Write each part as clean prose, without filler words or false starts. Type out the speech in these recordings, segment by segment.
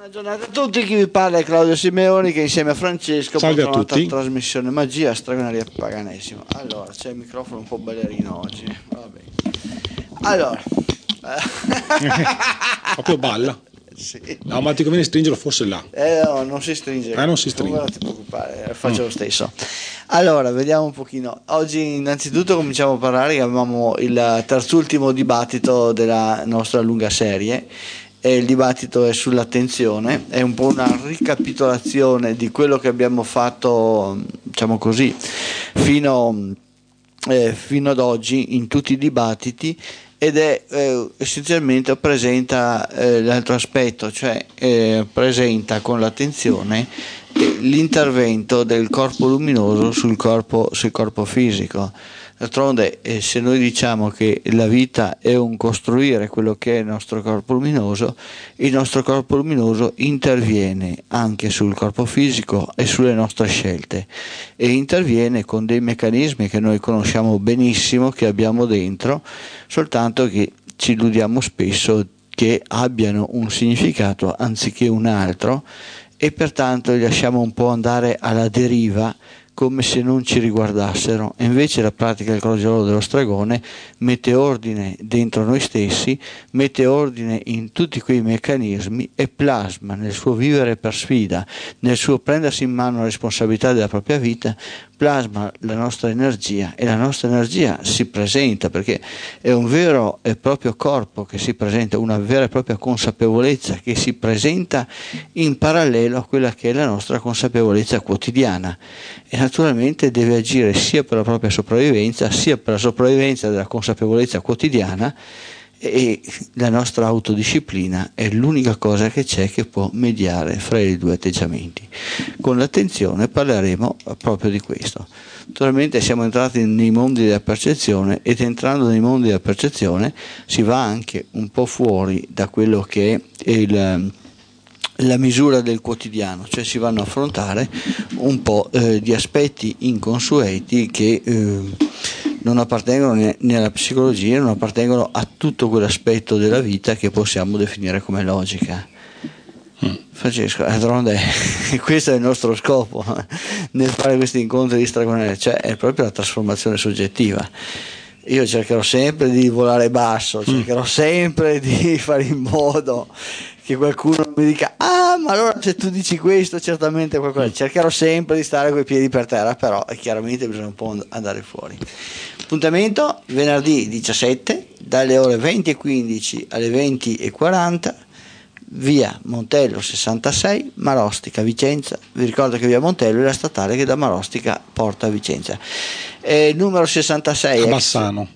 Buona giornata a tutti, chi vi parla è Claudio Simeoni che insieme a Francesco porta la trasmissione Magia Stregoneria Paganesimo. Allora, c'è il microfono un po' ballerino oggi, va bene. Allora proprio balla. Sì. No, ma ti conviene stringerlo forse là. No, non si stringe. Non si stringe. Non ti preoccupare, faccio lo stesso. Allora, vediamo un pochino. Oggi innanzitutto cominciamo a parlare che avevamo il terzultimo dibattito della nostra lunga serie. E il dibattito è sull'attenzione, è un po' una ricapitolazione di quello che abbiamo fatto, diciamo così, fino ad oggi in tutti i dibattiti, ed è essenzialmente presenta l'altro aspetto, cioè presenta con l'attenzione l'intervento del corpo luminoso sul corpo fisico. D'altronde, se noi diciamo che la vita è un costruire quello che è il nostro corpo luminoso interviene anche sul corpo fisico e sulle nostre scelte, e interviene con dei meccanismi che noi conosciamo benissimo, che abbiamo dentro, soltanto che ci illudiamo spesso che abbiano un significato anziché un altro, e pertanto li lasciamo un po' andare alla deriva come se non ci riguardassero. E invece la pratica del crogiolo dello stregone mette ordine dentro noi stessi, mette ordine in tutti quei meccanismi e plasma nel suo vivere per sfida, nel suo prendersi in mano la responsabilità della propria vita, plasma la nostra energia, e la nostra energia si presenta perché è un vero e proprio corpo che si presenta, una vera e propria consapevolezza che si presenta in parallelo a quella che è la nostra consapevolezza quotidiana, e naturalmente deve agire sia per la propria sopravvivenza sia per la sopravvivenza della consapevolezza quotidiana, e la nostra autodisciplina è l'unica cosa che c'è che può mediare fra i due atteggiamenti. Con l'attenzione parleremo proprio di questo. Naturalmente siamo entrati nei mondi della percezione, ed entrando nei mondi della percezione si va anche un po' fuori da quello che è la misura del quotidiano, cioè si vanno a affrontare un po' di aspetti inconsueti che non appartengono né alla psicologia, non appartengono a tutto quell'aspetto della vita che possiamo definire come logica. Francesco, d'altronde questo è il nostro scopo nel fare questi incontri di stregoneria, cioè è proprio la trasformazione soggettiva. Io cercherò sempre di volare basso, cercherò sempre di fare in modo che qualcuno mi dica: ah, ma allora se tu dici questo certamente qualcosa. Cercherò sempre di stare coi piedi per terra, però chiaramente bisogna un po' andare fuori. Appuntamento venerdì 17 dalle ore 20:15 alle 20:40, via Montello 66, Marostica, Vicenza. Vi ricordo che via Montello è la statale che da Marostica porta a Vicenza. Numero 66 a Bassano.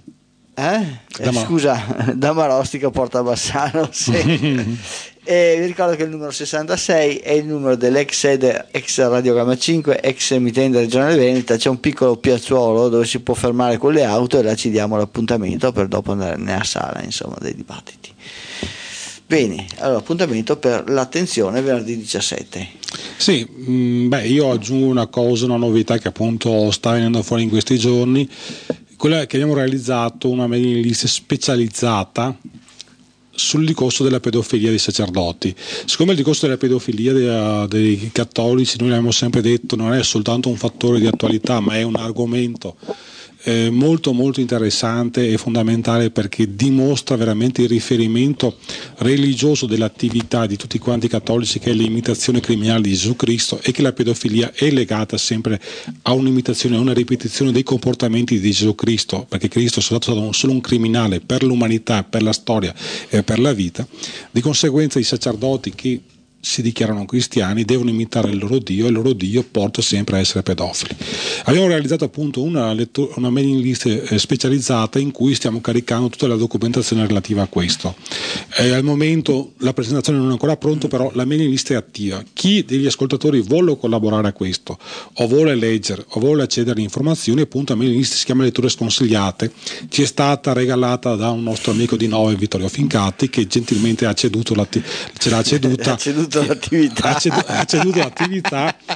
Scusa, da Marostica porta a Bassano, sì. Vi ricordo che il numero 66 è il numero dell'ex sede, ex Radiogramma 5, ex emittente regionale Veneta. C'è un piccolo piazzuolo dove si può fermare con le auto, e là ci diamo l'appuntamento per dopo andare nella sala, insomma, dei dibattiti. Bene, allora appuntamento per l'attenzione venerdì 17. Sì, io aggiungo una cosa, una novità che appunto sta venendo fuori in questi giorni, quella che abbiamo realizzato una mailing list specializzata sul discorso della pedofilia dei sacerdoti. Siccome il discorso della pedofilia dei cattolici, noi l'abbiamo sempre detto, non è soltanto un fattore di attualità, ma è un argomento molto molto interessante e fondamentale, perché dimostra veramente il riferimento religioso dell'attività di tutti quanti i cattolici, che è l'imitazione criminale di Gesù Cristo, e che la pedofilia è legata sempre a un'imitazione, a una ripetizione dei comportamenti di Gesù Cristo, perché Cristo è stato solo un criminale per l'umanità, per la storia e per la vita. Di conseguenza i sacerdoti che si dichiarano cristiani devono imitare il loro Dio, e il loro Dio porta sempre a essere pedofili. Abbiamo realizzato appunto una mailing list specializzata in cui stiamo caricando tutta la documentazione relativa a questo. Al momento la presentazione non è ancora pronta, però la mailing list è attiva. Chi degli ascoltatori vuole collaborare a questo, o vuole leggere, o vuole accedere alle informazioni, appunto la mailing list si chiama Letture Sconsigliate, ci è stata regalata da un nostro amico di Nove, Vittorio Fincatti, che gentilmente ha ceduto l'attività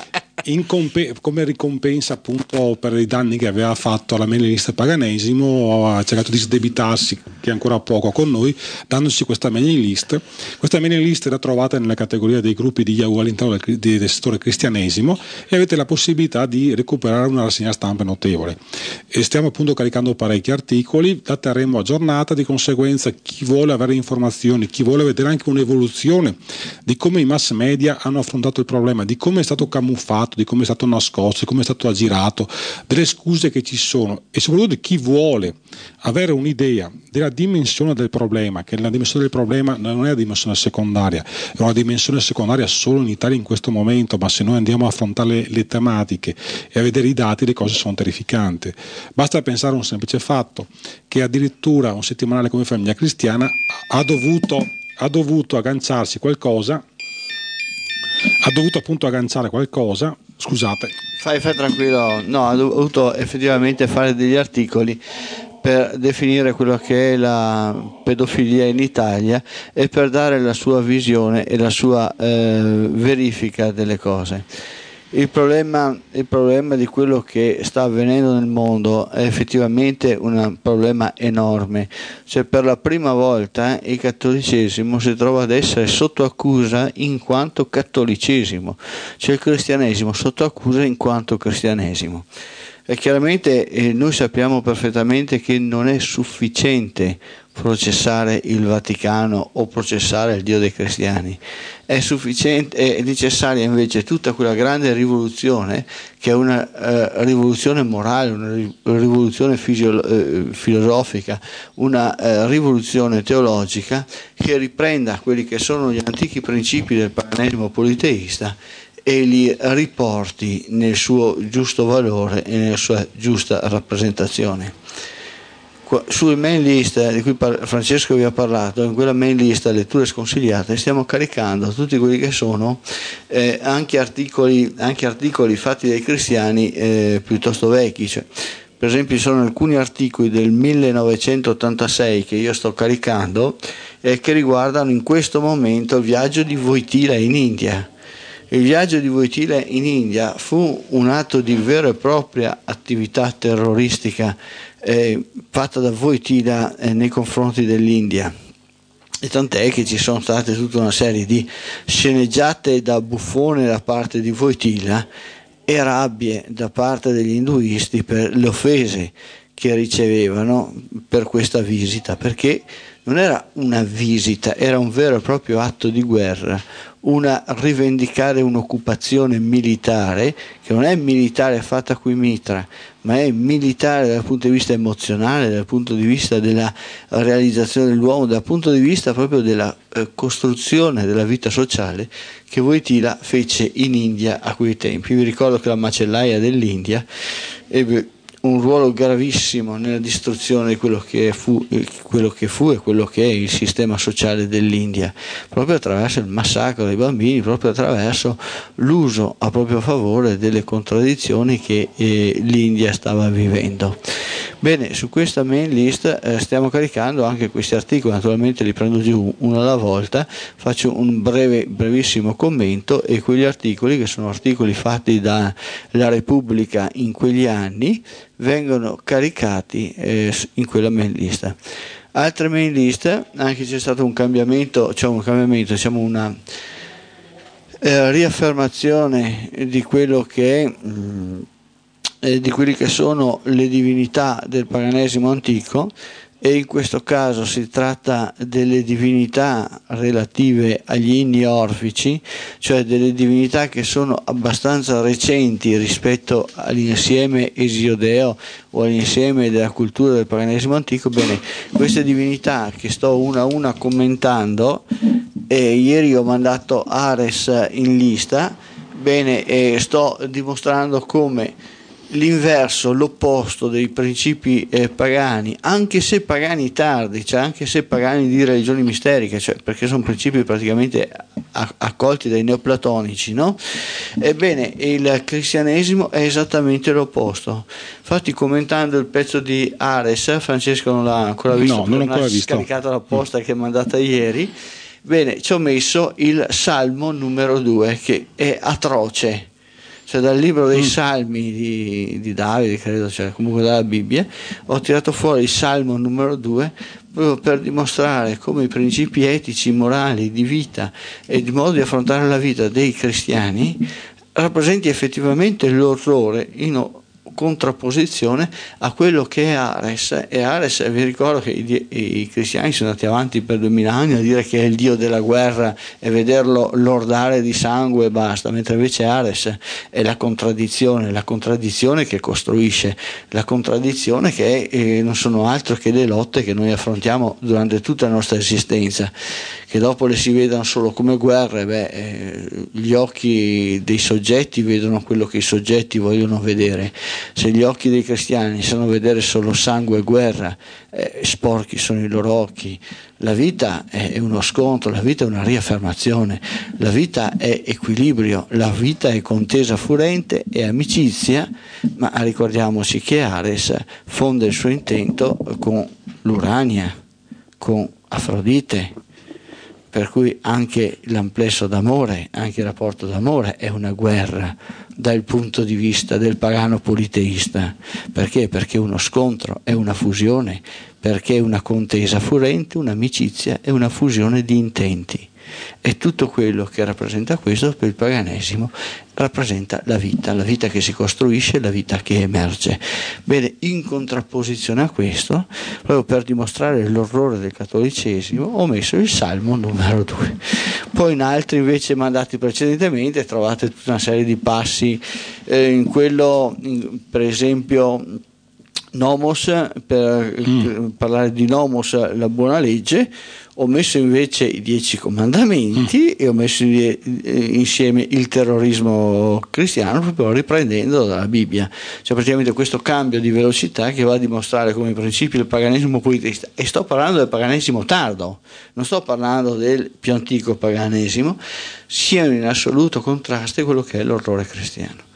come ricompensa appunto per i danni che aveva fatto alla mailing list Paganesimo, ha cercato di sdebitarsi, che è ancora poco, con noi, dandoci questa mailing list. Questa mailing list era trovata nella categoria dei gruppi di Yahoo all'interno del settore cristianesimo, e avete la possibilità di recuperare una rassegna stampa notevole. E stiamo appunto caricando parecchi articoli, la terremo aggiornata. Di conseguenza, chi vuole avere informazioni, chi vuole vedere anche un'evoluzione di come i mass media hanno affrontato il problema, di come è stato camuffato, di come è stato nascosto, di come è stato aggirato, delle scuse che ci sono, e soprattutto chi vuole avere un'idea della dimensione del problema, che la dimensione del problema non è una dimensione secondaria, è una dimensione secondaria solo in Italia in questo momento, ma se noi andiamo a affrontare le tematiche e a vedere i dati, le cose sono terrificanti. Basta pensare a un semplice fatto, che addirittura un settimanale come Famiglia Cristiana ha dovuto agganciarsi qualcosa, ha dovuto appunto agganciare qualcosa, scusate. Fai tranquillo, no, ha dovuto effettivamente fare degli articoli per definire quello che è la pedofilia in Italia e per dare la sua visione e la sua verifica delle cose. Il problema di quello che sta avvenendo nel mondo è effettivamente un problema enorme. Cioè, per la prima volta il cattolicesimo si trova ad essere sotto accusa in quanto cattolicesimo, cioè il cristianesimo sotto accusa in quanto cristianesimo. E chiaramente noi sappiamo perfettamente che non è sufficiente processare il Vaticano o processare il Dio dei cristiani. È necessaria invece tutta quella grande rivoluzione, che è una rivoluzione morale, una rivoluzione filosofica, una rivoluzione teologica, che riprenda quelli che sono gli antichi principi del paganesimo politeista e li riporti nel suo giusto valore e nella sua giusta rappresentazione. Sulle mail list di cui Francesco vi ha parlato, in quella mail list letture sconsigliate, stiamo caricando tutti quelli che sono anche articoli fatti dai cristiani piuttosto vecchi. Cioè, per esempio, ci sono alcuni articoli del 1986 che io sto caricando che riguardano in questo momento il viaggio di Wojtyla in India. Il viaggio di Wojtyla in India fu un atto di vera e propria attività terroristica fatta da Wojtyla nei confronti dell'India, e tant'è che ci sono state tutta una serie di sceneggiate da buffone da parte di Wojtyla e rabbie da parte degli induisti per le offese che ricevevano per questa visita, perché non era una visita, era un vero e proprio atto di guerra, rivendicare un'occupazione militare che non è militare fatta qui mitra, ma è militare dal punto di vista emozionale, dal punto di vista della realizzazione dell'uomo, dal punto di vista proprio della costruzione della vita sociale che Wojtyla fece in India a quei tempi. Vi ricordo che la macellaia dell'India ebbe un ruolo gravissimo nella distruzione di quello che fu e quello che è il sistema sociale dell'India, proprio attraverso il massacro dei bambini, proprio attraverso l'uso a proprio favore delle contraddizioni che l'India stava vivendo. Bene, su questa main list stiamo caricando anche questi articoli, naturalmente li prendo giù uno alla volta, faccio un brevissimo commento, e quegli articoli, che sono articoli fatti da La Repubblica in quegli anni, vengono caricati in quella mail list. Altre mail list, anche c'è stato un cambiamento, diciamo una riaffermazione di quello che è di quelli che sono le divinità del paganesimo antico, e in questo caso si tratta delle divinità relative agli inni orfici, cioè delle divinità che sono abbastanza recenti rispetto all'insieme esiodeo o all'insieme della cultura del paganesimo antico. Bene, queste divinità che sto una a una commentando, ieri ho mandato Ares in lista, bene, sto dimostrando come l'inverso, l'opposto dei principi pagani, anche se pagani tardi, cioè anche se pagani di religioni misteriche, cioè perché sono principi praticamente accolti dai neoplatonici, no? Ebbene, il cristianesimo è esattamente l'opposto. Infatti, commentando il pezzo di Ares, Francesco non l'ha ancora visto, no, non l'ho ancora visto, scaricato la posta che è mandata ieri. Bene, ci ho messo il Salmo numero 2, che è atroce. cioè dal libro dei Salmi di Davide, credo, cioè comunque dalla Bibbia, ho tirato fuori il Salmo numero 2 proprio per dimostrare come i principi etici, morali, di vita e di modo di affrontare la vita dei cristiani rappresenti effettivamente l'orrore in contrapposizione a quello che è Ares. E Ares, vi ricordo che i cristiani sono andati avanti per 2000 anni a dire che è il dio della guerra e vederlo lordare di sangue e basta, mentre invece Ares è la contraddizione che costruisce, la contraddizione che non sono altro che le lotte che noi affrontiamo durante tutta la nostra esistenza, che dopo le si vedano solo come guerre. Gli occhi dei soggetti vedono quello che i soggetti vogliono vedere. Se gli occhi dei cristiani sanno vedere solo sangue e guerra, sporchi sono i loro occhi. La vita è uno scontro, la vita è una riaffermazione, la vita è equilibrio, la vita è contesa furente e amicizia, ma ricordiamoci che Ares fonde il suo intento con l'Urania, con Afrodite, per cui anche l'amplesso d'amore, anche il rapporto d'amore è una guerra dal punto di vista del pagano politeista. Perché? Perché uno scontro è una fusione, perché è una contesa furente, un'amicizia e una fusione di intenti. E tutto quello che rappresenta questo per il paganesimo rappresenta la vita che si costruisce, la vita che emerge. Bene, in contrapposizione a questo, proprio per dimostrare l'orrore del cattolicesimo, ho messo il Salmo numero 2. Poi in altri invece mandati precedentemente trovate tutta una serie di passi, in quello per esempio Nomos, per parlare di Nomos, la buona legge. Ho messo invece i 10 comandamenti e ho messo insieme il terrorismo cristiano, proprio riprendendo dalla Bibbia. Cioè praticamente questo cambio di velocità che va a dimostrare come i principi del paganesimo politeista, e sto parlando del paganesimo tardo, non sto parlando del più antico paganesimo, siano in assoluto contrasto a quello che è l'orrore cristiano.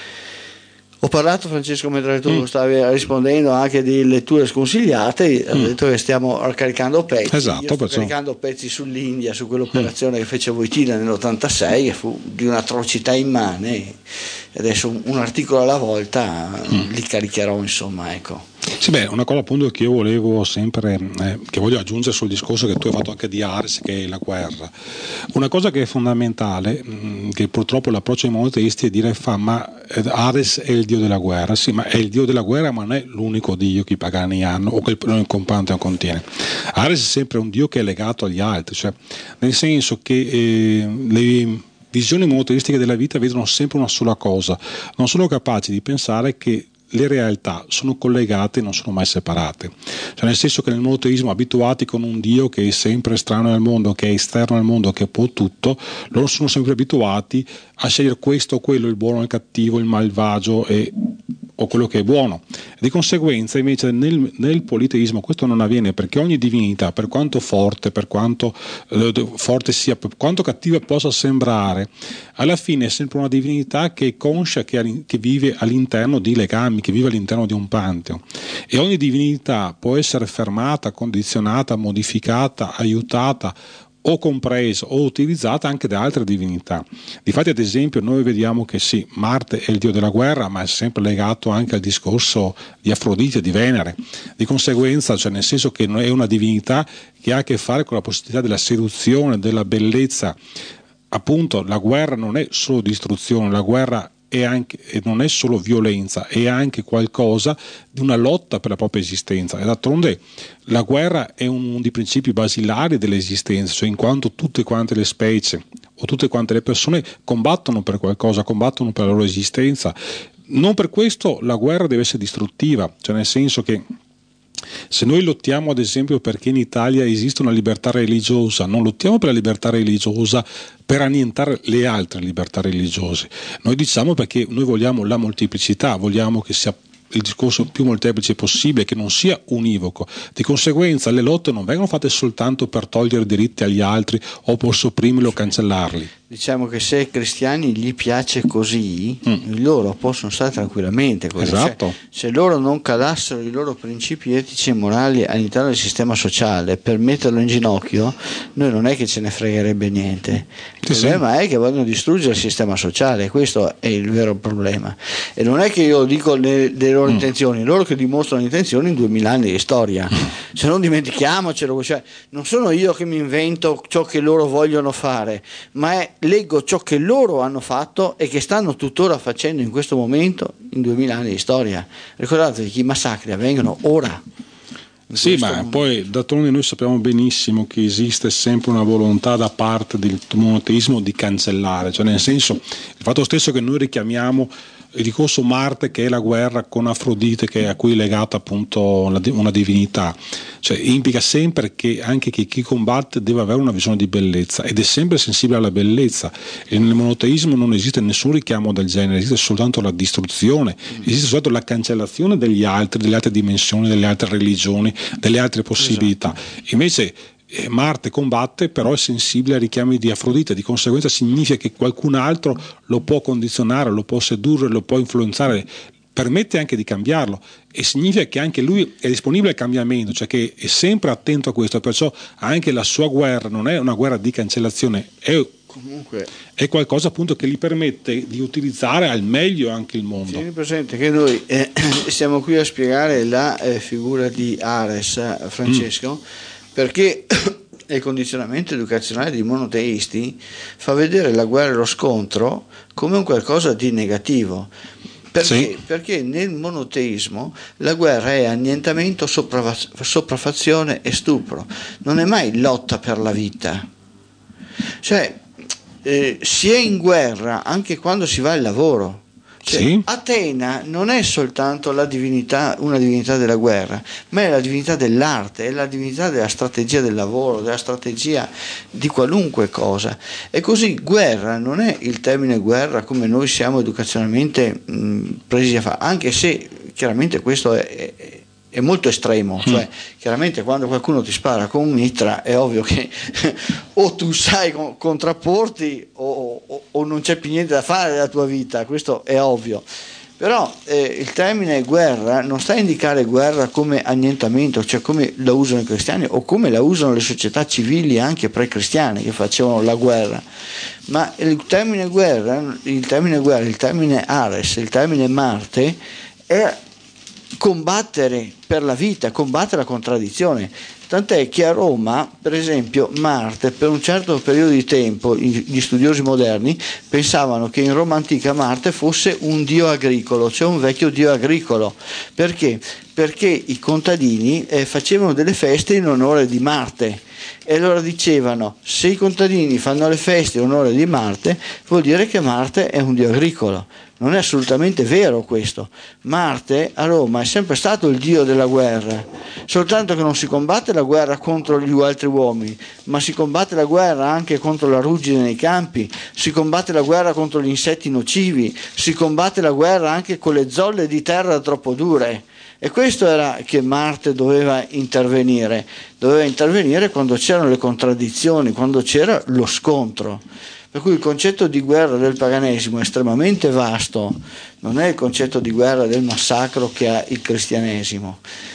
Ho parlato, Francesco, mentre tu stavi rispondendo, anche di letture sconsigliate. Ho detto che stiamo caricando pezzi. Esatto, io sto caricando pezzi sull'India, su quell'operazione che fece Wojtyla nell'86, che fu di un'atrocità immane. Adesso un articolo alla volta li caricherò, insomma, ecco. Sì, una cosa appunto che io volevo sempre, che voglio aggiungere sul discorso che tu hai fatto anche di Ares, che è la guerra. Una cosa che è fondamentale, che purtroppo l'approccio ai monoteisti è dire ma Ares è il dio della guerra. Sì, ma è il dio della guerra, ma non è l'unico dio che i pagani hanno o che il Pantheon contiene. Ares è sempre un dio che è legato agli altri, cioè nel senso che le visioni monoteistiche della vita vedono sempre una sola cosa, non sono capaci di pensare che le realtà sono collegate, non sono mai separate. Cioè nel senso che nel monoteismo, abituati con un Dio che è sempre estraneo al mondo, che è esterno al mondo, che può tutto, loro sono sempre abituati a scegliere questo o quello, il buono o il cattivo, il malvagio o quello che è buono. Di conseguenza invece nel politeismo questo non avviene, perché ogni divinità, per quanto forte, per quanto forte sia, per quanto cattiva possa sembrare, alla fine è sempre una divinità che è conscia, che vive all'interno di legami, che vive all'interno di un pantheon, e ogni divinità può essere fermata, condizionata, modificata, aiutata o compresa o utilizzata anche da altre divinità. Difatti, ad esempio, noi vediamo che sì, Marte è il dio della guerra, ma è sempre legato anche al discorso di Afrodite, di Venere. Di conseguenza, cioè nel senso che è una divinità che ha a che fare con la possibilità della seduzione, della bellezza. Appunto, la guerra non è solo distruzione, la guerra non è solo violenza, è anche qualcosa di una lotta per la propria esistenza. E d'altronde la guerra è uno dei principi basilari dell'esistenza, cioè in quanto tutte quante le specie o tutte quante le persone combattono per qualcosa, combattono per la loro esistenza. Non per questo la guerra deve essere distruttiva, cioè nel senso che se noi lottiamo ad esempio perché in Italia esiste una libertà religiosa, non lottiamo per la libertà religiosa per annientare le altre libertà religiose, noi diciamo perché noi vogliamo la molteplicità, vogliamo che sia il discorso più molteplice possibile, che non sia univoco. Di conseguenza le lotte non vengono fatte soltanto per togliere diritti agli altri o per sopprimerli o cancellarli. diciamo che se ai cristiani gli piace così, loro possono stare tranquillamente così. Esatto. Cioè, se loro non calassero i loro principi etici e morali all'interno del sistema sociale per metterlo in ginocchio, noi non è che ce ne fregherebbe niente. Il problema è che vogliono distruggere il sistema sociale, questo è il vero problema. E non è che io dico le loro intenzioni, loro che dimostrano intenzioni in 2000 anni di storia. Se non dimentichiamocelo, cioè, non sono io che mi invento ciò che loro vogliono fare, ma leggo ciò che loro hanno fatto e che stanno tuttora facendo in questo momento in 2000 anni di storia. Ricordatevi che i massacri avvengono ora. Sì, ma momento. Poi d'altronde noi sappiamo benissimo che esiste sempre una volontà da parte del monoteismo di cancellare, cioè nel senso, il fatto stesso che noi richiamiamo il ricorso Marte, che è la guerra con Afrodite, che è a cui è legata appunto una divinità, cioè implica sempre che anche chi combatte deve avere una visione di bellezza ed è sempre sensibile alla bellezza, e nel monoteismo non esiste nessun richiamo del genere, esiste soltanto la distruzione, esiste soltanto la cancellazione degli altri, delle altre dimensioni, delle altre religioni, delle altre possibilità. Invece Marte combatte, però è sensibile ai richiami di Afrodite, di conseguenza significa che qualcun altro lo può condizionare, lo può sedurre, lo può influenzare, permette anche di cambiarlo, e significa che anche lui è disponibile al cambiamento, cioè che è sempre attento a questo, perciò anche la sua guerra non è una guerra di cancellazione, è qualcosa appunto che gli permette di utilizzare al meglio anche il mondo. Tieni presente che noi siamo qui a spiegare la figura di Ares, Francesco, perché il condizionamento educazionale dei monoteisti fa vedere la guerra e lo scontro come un qualcosa di negativo. Perché? Perché nel monoteismo la guerra è annientamento, sopraffazione e stupro, non è mai lotta per la vita. Cioè si è in guerra anche quando si va al lavoro. Cioè, Atena non è soltanto la divinità, una divinità della guerra, ma è la divinità dell'arte, è la divinità della strategia del lavoro, della strategia di qualunque cosa. E così guerra non è il termine guerra come noi siamo educazionalmente presi a fare, anche se chiaramente questo è molto estremo, cioè chiaramente quando qualcuno ti spara con un mitra è ovvio che o tu sai contrapporti o non c'è più niente da fare della tua vita, questo è ovvio. Però il termine guerra non sta a indicare guerra come annientamento, cioè come la usano i cristiani o come la usano le società civili anche pre-cristiane che facevano la guerra, ma il termine guerra, il termine Ares, il termine Marte è combattere per la vita, combattere la contraddizione. Tant'è che a Roma, per esempio, Marte per un certo periodo di tempo gli studiosi moderni pensavano che in Roma antica Marte fosse un dio agricolo, cioè un vecchio dio agricolo. Perché? Perché i contadini facevano delle feste in onore di Marte, e allora dicevano: se i contadini fanno le feste in onore di Marte, vuol dire che Marte è un dio agricolo. Non è assolutamente vero questo. Marte a Roma è sempre stato il dio della guerra, soltanto che non si combatte la guerra contro gli altri uomini, ma si combatte la guerra anche contro la ruggine nei campi, si combatte la guerra contro gli insetti nocivi, si combatte la guerra anche con le zolle di terra troppo dure. E questo era che Marte doveva intervenire quando c'erano le contraddizioni, quando c'era lo scontro. Per cui il concetto di guerra del paganesimo è estremamente vasto, non è il concetto di guerra del massacro che ha il cristianesimo.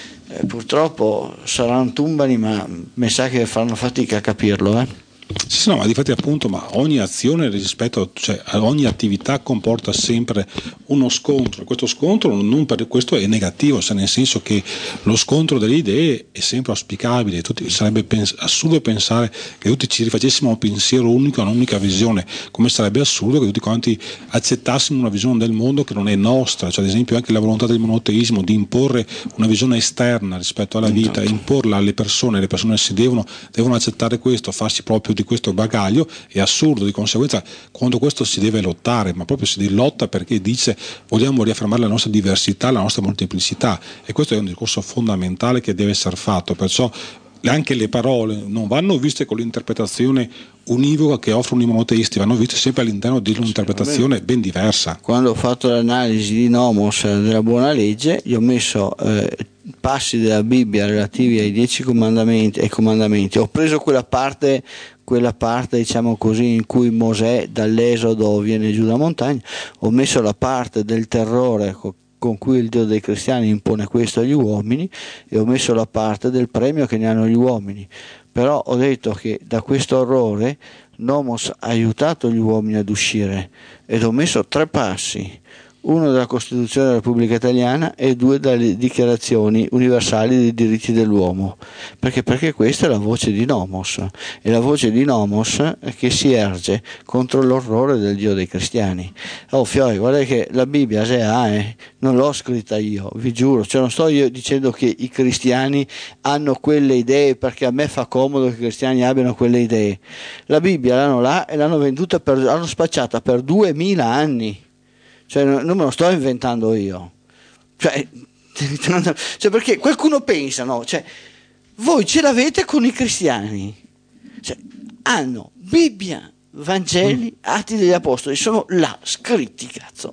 Purtroppo saranno tumbani, ma mi sa che faranno fatica a capirlo. Sì, no, ma difatti appunto, ma ogni azione rispetto, cioè ogni attività comporta sempre uno scontro. Questo scontro non per questo è negativo, cioè nel senso che lo scontro delle idee è sempre auspicabile. Sarebbe assurdo pensare che tutti ci rifacessimo un pensiero unico, un'unica visione, come sarebbe assurdo che tutti quanti accettassimo una visione del mondo che non è nostra, cioè ad esempio anche la volontà del monoteismo di imporre una visione esterna rispetto alla vita, imporla alle persone, le persone si devono accettare questo, farsi proprio di questo bagaglio, è assurdo. Di conseguenza, quando questo si deve lottare, ma proprio si lotta perché dice vogliamo riaffermare la nostra diversità, la nostra molteplicità, e questo è un discorso fondamentale che deve essere fatto. Perciò anche le parole non vanno viste con l'interpretazione univoca che offrono i monoteisti, vanno viste sempre all'interno di un'interpretazione ben diversa. Quando ho fatto l'analisi di Nomos della buona legge, gli ho messo passi della Bibbia relativi ai 10 comandamenti, ho preso quella parte, diciamo così, in cui Mosè dall'Esodo viene giù da montagna, ho messo la parte del terrore con cui il Dio dei cristiani impone questo agli uomini, e ho messo la parte del premio che ne hanno gli uomini. Però ho detto che da questo orrore Nomos ha aiutato gli uomini ad uscire, ed ho messo 3 passi: uno dalla Costituzione della Repubblica Italiana e 2 dalle dichiarazioni universali dei diritti dell'uomo, perché questa è la voce di Nomos, è la voce di Nomos che si erge contro l'orrore del Dio dei cristiani. Fiori, guarda che la Bibbia non l'ho scritta io, vi giuro, cioè non sto io dicendo che i cristiani hanno quelle idee perché a me fa comodo che i cristiani abbiano quelle idee. La Bibbia l'hanno là e l'hanno venduta l'hanno spacciata per 2000 anni. Cioè non me lo sto inventando io, cioè perché qualcuno pensa, no? Cioè, voi ce l'avete con i cristiani, cioè, hanno Bibbia, Vangeli, Atti degli Apostoli, sono là scritti, cazzo.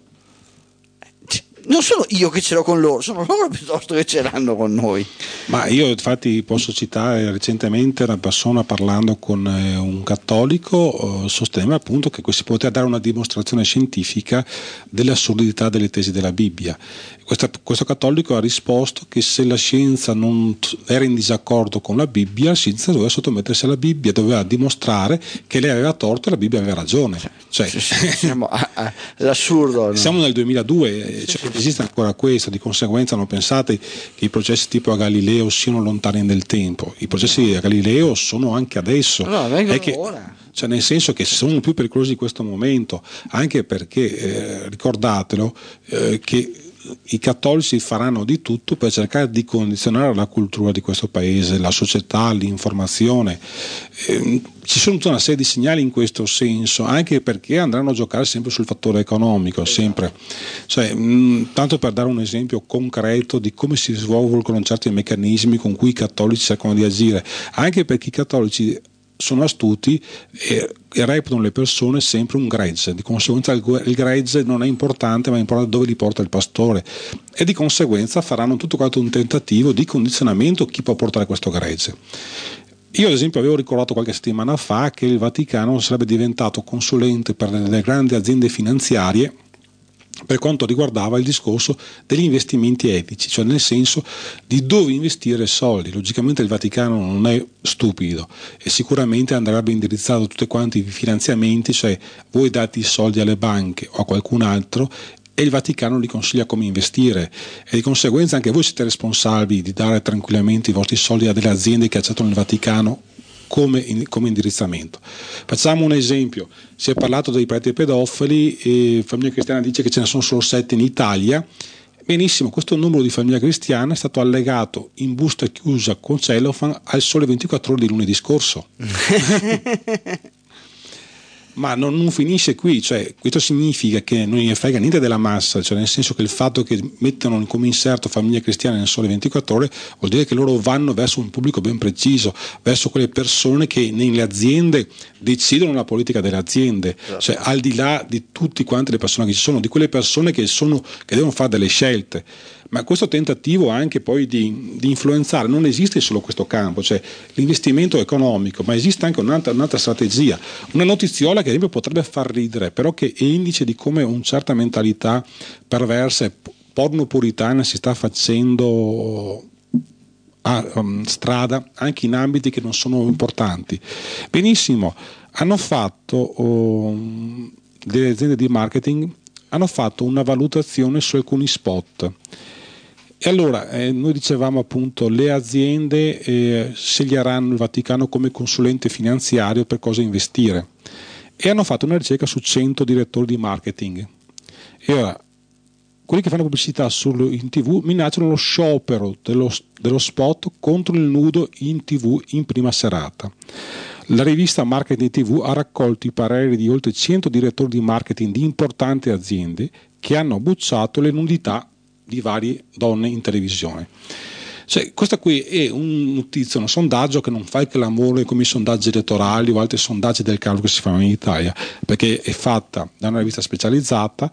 Non sono io che ce l'ho con loro, sono loro piuttosto che ce l'hanno con noi. Ma io infatti posso citare recentemente una persona, parlando con un cattolico, sosteneva appunto che si poteva dare una dimostrazione scientifica dell'assurdità delle tesi della Bibbia. Questo cattolico ha risposto che se la scienza non era in disaccordo con la Bibbia, la scienza doveva sottomettersi alla Bibbia, doveva dimostrare che lei aveva torto e la Bibbia aveva ragione. Cioè, siamo all'assurdo. No? Siamo nel 2002, esiste ancora questo, di conseguenza non pensate che i processi tipo a Galileo siano lontani nel tempo. I processi a Galileo sono anche adesso. No, vengono ora. Cioè, nel senso che sono più pericolosi in questo momento, anche perché ricordatelo che i cattolici faranno di tutto per cercare di condizionare la cultura di questo paese, la società, l'informazione. Ci sono tutta una serie di segnali in questo senso, anche perché andranno a giocare sempre sul fattore economico, sempre. Cioè, tanto per dare un esempio concreto di come si svolgono certi meccanismi con cui i cattolici cercano di agire, anche perché i cattolici sono astuti e reputano le persone sempre un gregge, di conseguenza il gregge non è importante, ma è importante dove li porta il pastore, e di conseguenza faranno tutto quanto un tentativo di condizionamento chi può portare questo gregge. Io ad esempio avevo ricordato qualche settimana fa che il Vaticano sarebbe diventato consulente per le grandi aziende finanziarie per quanto riguardava il discorso degli investimenti etici, cioè nel senso di dove investire soldi. Logicamente il Vaticano non è stupido e sicuramente andrebbe indirizzato tutti quanti i finanziamenti, cioè voi date i soldi alle banche o a qualcun altro e il Vaticano li consiglia come investire, e di conseguenza anche voi siete responsabili di dare tranquillamente i vostri soldi a delle aziende che accettano il Vaticano come indirizzamento. Facciamo un esempio: si è parlato dei preti pedofili e Famiglia Cristiana dice che ce ne sono solo 7 in Italia. Benissimo, questo numero di Famiglia Cristiana è stato allegato in busta chiusa con cellophane al Sole 24 Ore di lunedì scorso. Ma non finisce qui, cioè questo significa che non gli frega niente della massa, cioè nel senso che il fatto che mettano come inserto Famiglia Cristiana nel Sole 24 Ore vuol dire che loro vanno verso un pubblico ben preciso, verso quelle persone che nelle aziende decidono la politica delle aziende, cioè al di là di tutti quante le persone che ci sono, di quelle persone che devono fare delle scelte. Ma questo tentativo anche poi di influenzare non esiste solo questo campo, cioè l'investimento economico, ma esiste anche un'altra strategia, una notiziola che ad esempio potrebbe far ridere, però che è indice di come una certa mentalità perversa e porno puritana si sta facendo strada anche in ambiti che non sono importanti. Benissimo, hanno fatto delle aziende di marketing hanno fatto una valutazione su alcuni spot. E allora noi dicevamo appunto le aziende sceglieranno il Vaticano come consulente finanziario per cosa investire, e hanno fatto una ricerca su 100 direttori di marketing, e ora quelli che fanno pubblicità in TV minacciano lo sciopero dello spot contro il nudo in TV in prima serata. La rivista Marketing TV ha raccolto i pareri di oltre 100 direttori di marketing di importanti aziende che hanno bocciato le nudità di varie donne in televisione. Cioè, questa qui è un sondaggio che non fa il clamore come i sondaggi elettorali o altri sondaggi del calcio che si fanno in Italia, perché è fatta da una rivista specializzata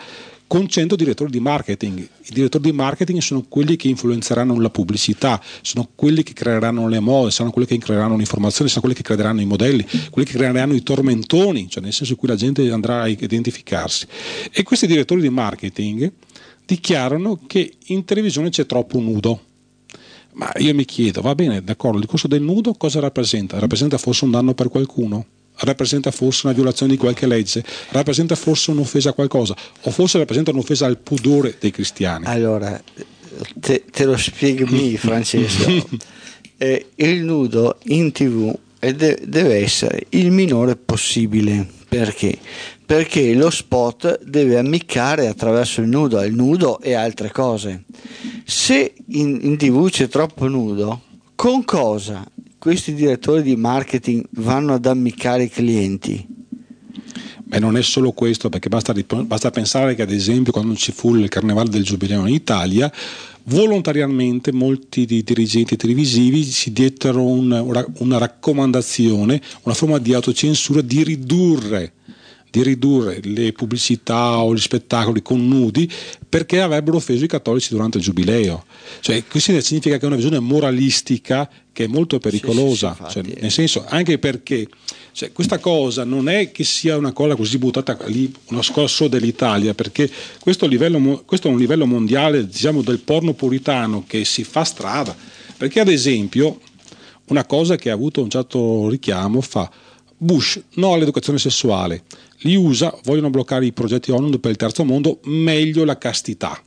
con 100 direttori di marketing. I direttori di marketing sono quelli che influenzeranno la pubblicità, sono quelli che creeranno le mode, sono quelli che creeranno l'informazione, sono quelli che creeranno i modelli, quelli che creeranno i tormentoni, cioè nel senso in cui la gente andrà a identificarsi. E questi direttori di marketing dichiarano che in televisione c'è troppo nudo. Ma io mi chiedo, va bene, d'accordo, il discorso del nudo cosa rappresenta? Rappresenta forse un danno per qualcuno? Rappresenta forse una violazione di qualche legge? Rappresenta forse un'offesa a qualcosa? O forse rappresenta un'offesa al pudore dei cristiani? Allora, te lo spieghi, Francesco. Il nudo in TV deve essere il minore possibile. Perché? Perché lo spot deve ammiccare attraverso il nudo e altre cose. Se in TV c'è troppo nudo, con cosa questi direttori di marketing vanno ad ammiccare i clienti? Beh, non è solo questo, perché basta pensare che ad esempio quando ci fu il Carnevale del Giubileo in Italia, volontariamente molti dirigenti televisivi si diettero una raccomandazione, una forma di autocensura di ridurre le pubblicità o gli spettacoli con nudi perché avrebbero offeso i cattolici durante il Giubileo. Cioè, questo significa che è una visione moralistica che è molto pericolosa, sì, cioè, nel senso, anche perché questa cosa non è che sia una cosa così buttata lì, una cosa solo dell'Italia, perché questo è un livello mondiale, diciamo, del porno puritano che si fa strada, perché ad esempio una cosa che ha avuto un certo richiamo fa Bush no all'educazione sessuale, gli USA vogliono bloccare i progetti ONU per il terzo mondo, meglio la castità.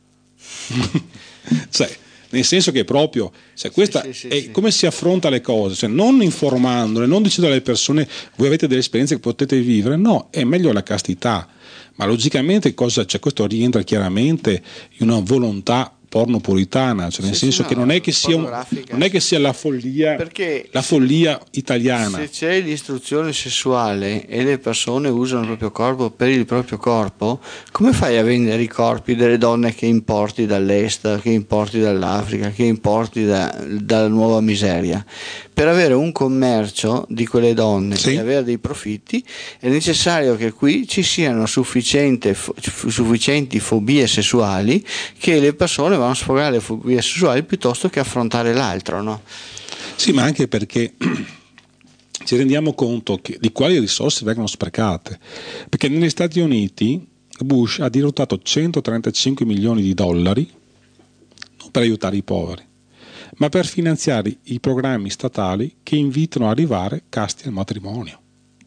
Cioè, nel senso che proprio questa è come si affronta le cose, cioè non informandole, non dicendo alle persone voi avete delle esperienze che potete vivere, no, è meglio la castità. Ma logicamente questo rientra chiaramente in una volontà porno puritana, cioè nel senso che non è che sia la follia, perché la follia italiana. Se c'è l'istruzione sessuale e le persone usano il proprio corpo per il proprio corpo, come fai a vendere i corpi delle donne che importi dall'est, che importi dall'Africa, che importi dalla nuova miseria? Per avere un commercio di quelle donne e avere dei profitti è necessario che qui ci siano sufficienti fobie sessuali, che le persone vanno a sfogare le fobie sessuali piuttosto che affrontare l'altro, no? Sì, ma anche perché ci rendiamo conto di quali risorse vengono sprecate, perché negli Stati Uniti Bush ha dirottato 135 milioni di dollari non per aiutare i poveri, ma per finanziare i programmi statali che invitano a arrivare casti al matrimonio.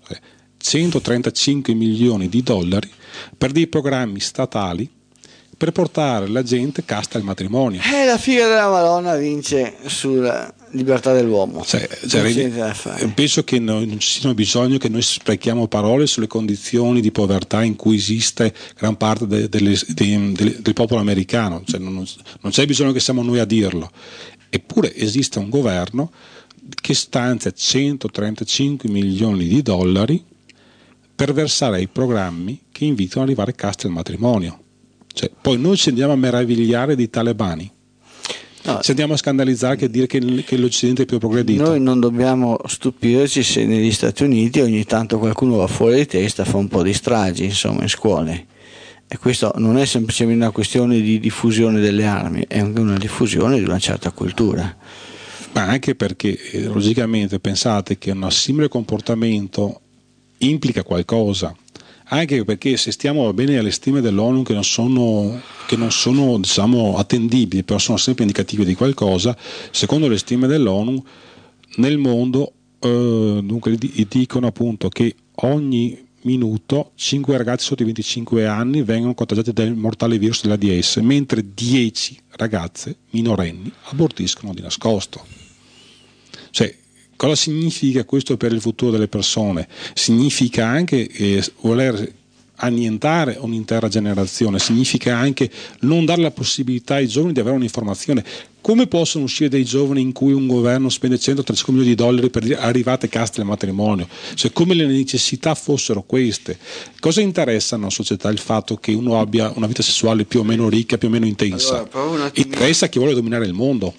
135 milioni di dollari per dei programmi statali per portare la gente casta al matrimonio. La figa della Madonna vince sulla libertà dell'uomo. Penso che non ci sia bisogno che noi sprechiamo parole sulle condizioni di povertà in cui esiste gran parte del popolo americano, non c'è bisogno che siamo noi a dirlo. Eppure esiste un governo che stanzia 135 milioni di dollari per versare ai programmi che invitano ad arrivare casti al matrimonio. Poi noi ci andiamo a meravigliare dei talebani, ci andiamo a scandalizzare e dire che l'Occidente è più progredito. Noi non dobbiamo stupirci se negli Stati Uniti ogni tanto qualcuno va fuori di testa, fa un po' di stragi, insomma, in scuole. E questo non è semplicemente una questione di diffusione delle armi, è anche una diffusione di una certa cultura. Ma anche perché logicamente pensate che un simile comportamento implica qualcosa. Anche perché se stiamo bene alle stime dell'ONU che non sono diciamo attendibili, però sono sempre indicative di qualcosa, secondo le stime dell'ONU nel mondo dunque dicono appunto che ogni minuto 5 ragazzi sotto i 25 anni vengono contagiati del mortale virus dell'AIDS, mentre 10 ragazze minorenni abortiscono di nascosto. Cosa significa questo per il futuro delle persone? Significa anche voler annientare un'intera generazione, significa anche non dare la possibilità ai giovani di avere un'informazione. Come possono uscire dei giovani in cui un governo spende 135 milioni di dollari per dire arrivate casti al matrimonio? Come le necessità fossero queste. Cosa interessa a una società il fatto che uno abbia una vita sessuale più o meno ricca, più o meno intensa? Interessa a chi vuole dominare il mondo.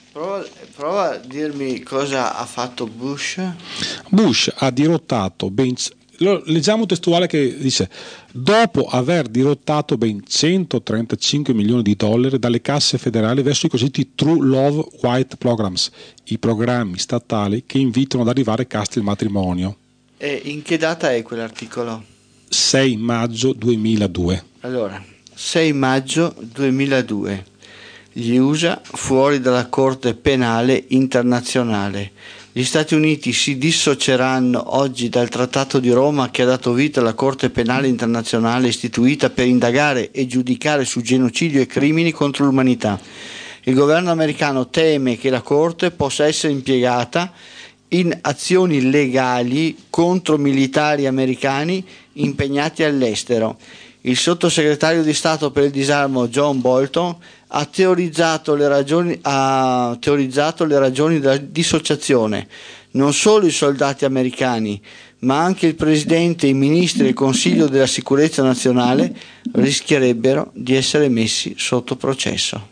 Prova a dirmi cosa ha fatto Bush. Bush ha dirottato ben leggiamo testuale che dice: dopo aver dirottato ben 135 milioni di dollari dalle casse federali verso i cosiddetti True Love White Programs, i programmi statali che invitano ad arrivare casti al matrimonio. E in che data è quell'articolo? 6 maggio 2002. Allora, 6 maggio 2002. Gli USA fuori dalla Corte Penale Internazionale. Gli Stati Uniti si dissocieranno oggi dal Trattato di Roma che ha dato vita alla Corte Penale Internazionale istituita per indagare e giudicare su genocidio e crimini contro l'umanità. Il governo americano teme che la Corte possa essere impiegata in azioni legali contro militari americani impegnati all'estero. Il sottosegretario di Stato per il disarmo John Bolton ha teorizzato le ragioni della dissociazione. Non solo i soldati americani, ma anche il presidente, i ministri e il Consiglio della Sicurezza Nazionale rischierebbero di essere messi sotto processo.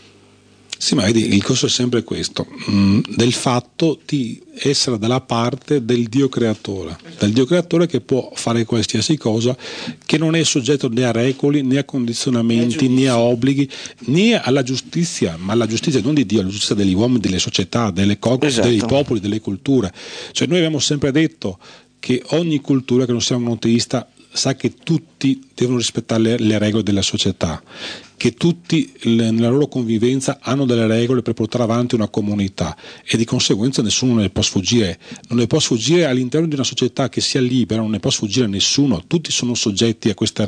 Sì, ma vedi, il costo è sempre questo, del fatto di essere dalla parte del Dio creatore, del Dio creatore che può fare qualsiasi cosa, che non è soggetto né a regole, né a condizionamenti, né a obblighi, né alla giustizia, ma alla giustizia non di Dio, alla giustizia degli uomini, delle società, delle Esatto. dei popoli, delle culture. Cioè noi abbiamo sempre detto che ogni cultura che non sia monoteista sa che tutti devono rispettare le regole della società, che tutti nella loro convivenza hanno delle regole per portare avanti una comunità e di conseguenza nessuno ne può sfuggire. Non ne può sfuggire all'interno di una società che sia libera, non ne può sfuggire nessuno, tutti sono soggetti a queste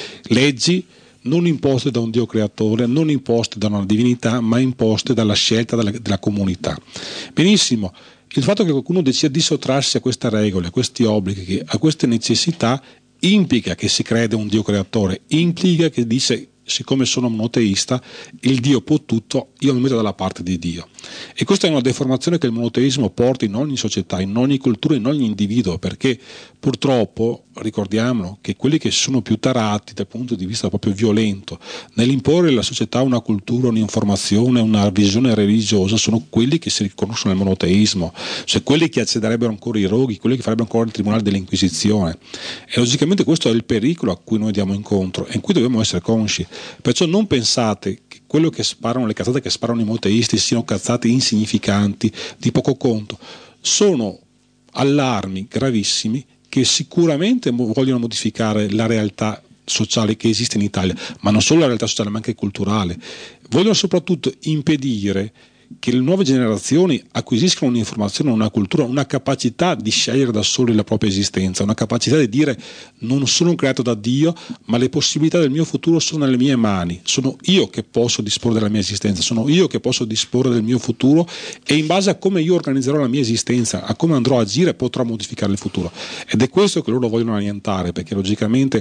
leggi non imposte da un Dio creatore, non imposte da una divinità, ma imposte dalla scelta della comunità. Benissimo, il fatto che qualcuno decida di sottrarsi a queste regole, a questi obblighi, a queste necessità, implica che si crede un Dio creatore, implica che dice: siccome sono monoteista, il Dio può tutto, io mi metto dalla parte di Dio. E questa è una deformazione che il monoteismo porta in ogni società, in ogni cultura, in ogni individuo, perché purtroppo ricordiamo che quelli che sono più tarati dal punto di vista proprio violento nell'imporre alla società una cultura, un'informazione, una visione religiosa sono quelli che si riconoscono nel monoteismo, cioè quelli che accederebbero ancora ai roghi, quelli che farebbero ancora il tribunale dell'Inquisizione. E logicamente questo è il pericolo a cui noi diamo incontro e in cui dobbiamo essere consci. Perciò non pensate che quello che sparano, le cazzate che sparano i monoteisti siano cazzate insignificanti, di poco conto. Sono allarmi gravissimi che sicuramente vogliono modificare la realtà sociale che esiste in Italia, ma non solo la realtà sociale ma anche culturale. Vogliono soprattutto impedire che le nuove generazioni acquisiscano un'informazione, una cultura, una capacità di scegliere da soli la propria esistenza, una capacità di dire: non sono creato da Dio, ma le possibilità del mio futuro sono nelle mie mani, sono io che posso disporre della mia esistenza, sono io che posso disporre del mio futuro e in base a come io organizzerò la mia esistenza, a come andrò a agire, potrò modificare il futuro. Ed è questo che loro vogliono annientare, perché logicamente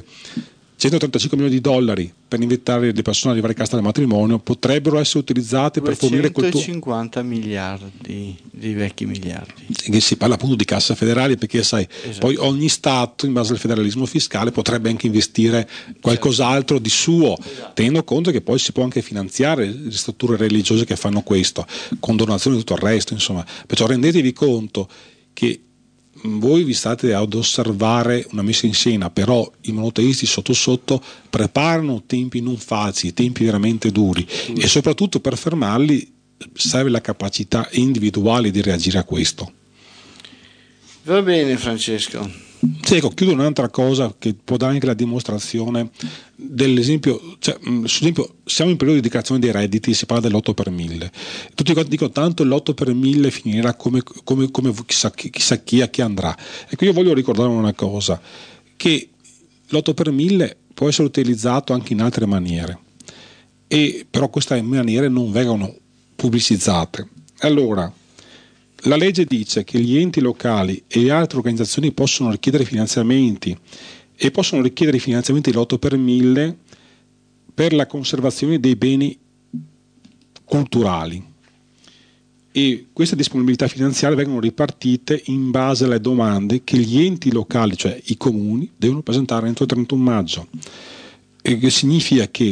135 milioni di dollari per invitare le persone ad arrivare a casa del matrimonio potrebbero essere utilizzate per fornire 250 miliardi di vecchi miliardi. Che si parla appunto di casse federali, perché sai, Esatto. Poi ogni Stato in base al federalismo fiscale potrebbe anche investire qualcos'altro di suo, tenendo conto che poi si può anche finanziare le strutture religiose che fanno questo, con donazioni e tutto il resto, insomma. Perciò rendetevi conto che voi vi state ad osservare una messa in scena, però i monoteisti sotto sotto preparano tempi non facili, tempi veramente duri, e soprattutto per fermarli serve la capacità individuale di reagire a questo. Va bene, Francesco. Sì, ecco, chiudo un'altra cosa che può dare anche la dimostrazione dell'esempio, cioè, esempio, siamo in periodo di dichiarazione dei redditi, si parla dell'8 per 1000, tutti quanti dicono tanto l'8 per 1000 finirà come chissà chi a chi andrà. Ecco, io voglio ricordare una cosa, che l'8 per 1000 può essere utilizzato anche in altre maniere, e però queste maniere non vengono pubblicizzate. Allora, la legge dice che gli enti locali e le altre organizzazioni possono richiedere finanziamenti, e possono richiedere finanziamenti l'8 per 1000 per la conservazione dei beni culturali, e queste disponibilità finanziarie vengono ripartite in base alle domande che gli enti locali, cioè i comuni, devono presentare entro il 31 maggio, e che significa che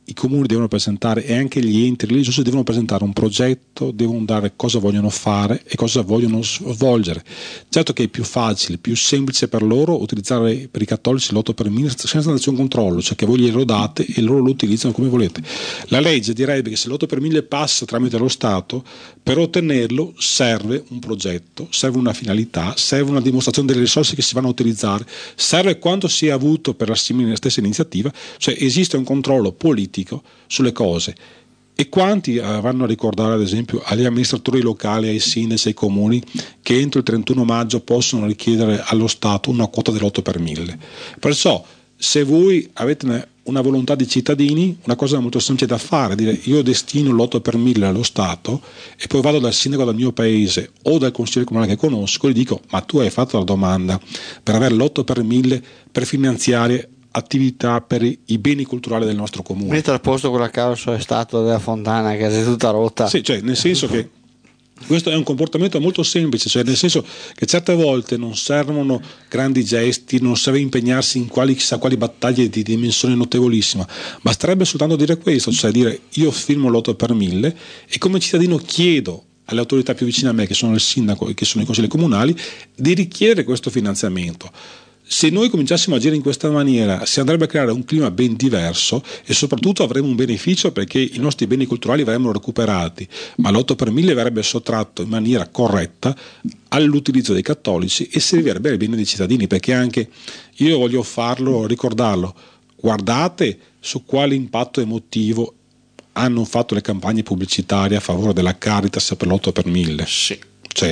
i comuni devono presentare e anche gli enti religiosi devono presentare un progetto, devono dare cosa vogliono fare e cosa vogliono svolgere. Certo che è più facile, più semplice per loro utilizzare per i cattolici l'8 per 1000 senza nessun controllo, cioè che voi glielo date e loro lo utilizzano come volete. La legge direbbe che se l'8 per 1000 passa tramite lo Stato, per ottenerlo serve un progetto, serve una finalità, serve una dimostrazione delle risorse che si vanno a utilizzare, serve quanto si è avuto per la stessa iniziativa, cioè esiste un controllo politico sulle cose. E quanti vanno a ricordare ad esempio agli amministratori locali, ai sindaci, ai comuni che entro il 31 maggio possono richiedere allo Stato una quota dell'8 per 1000. Perciò se voi avete una volontà di cittadini, una cosa molto semplice da fare è dire io destino l'8 per 1000 allo Stato e poi vado dal sindaco del mio paese o dal consigliere comunale che conosco e gli dico ma tu hai fatto la domanda per avere l'8 per 1000 per finanziare attività per i beni culturali del nostro comune. Mettere a posto quella causa è stata della fontana che è tutta rotta. Sì, cioè nel senso che questo è un comportamento molto semplice, cioè nel senso che certe volte non servono grandi gesti, non serve impegnarsi in chissà quali battaglie di dimensione notevolissima, basterebbe soltanto dire questo, cioè dire io firmo l'8 per 1000 e come cittadino chiedo alle autorità più vicine a me, che sono il sindaco e che sono i consigli comunali, di richiedere questo finanziamento. Se noi cominciassimo a agire in questa maniera si andrebbe a creare un clima ben diverso e soprattutto avremo un beneficio perché i nostri beni culturali verrebbero recuperati, ma l'8 per 1000 verrebbe sottratto in maniera corretta all'utilizzo dei cattolici e servirebbe al bene dei cittadini, perché anche io voglio ricordarlo, guardate su quale impatto emotivo hanno fatto le campagne pubblicitarie a favore della Caritas per l'8 per 1000. Sì. Cioè,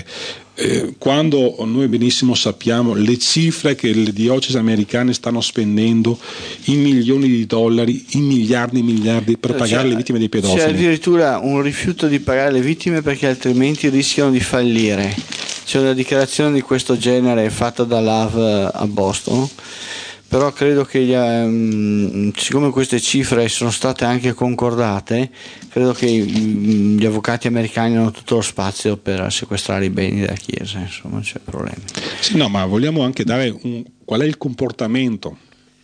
quando noi benissimo sappiamo le cifre che le diocesi americane stanno spendendo in milioni di dollari, in miliardi per pagare le vittime dei pedofili. C'è addirittura un rifiuto di pagare le vittime perché altrimenti rischiano di fallire. C'è una dichiarazione di questo genere fatta da Love a Boston, però credo che siccome queste cifre sono state anche concordate, credo che gli avvocati americani hanno tutto lo spazio per sequestrare i beni della Chiesa, insomma non c'è problema. Sì, no, ma vogliamo anche dare qual è il comportamento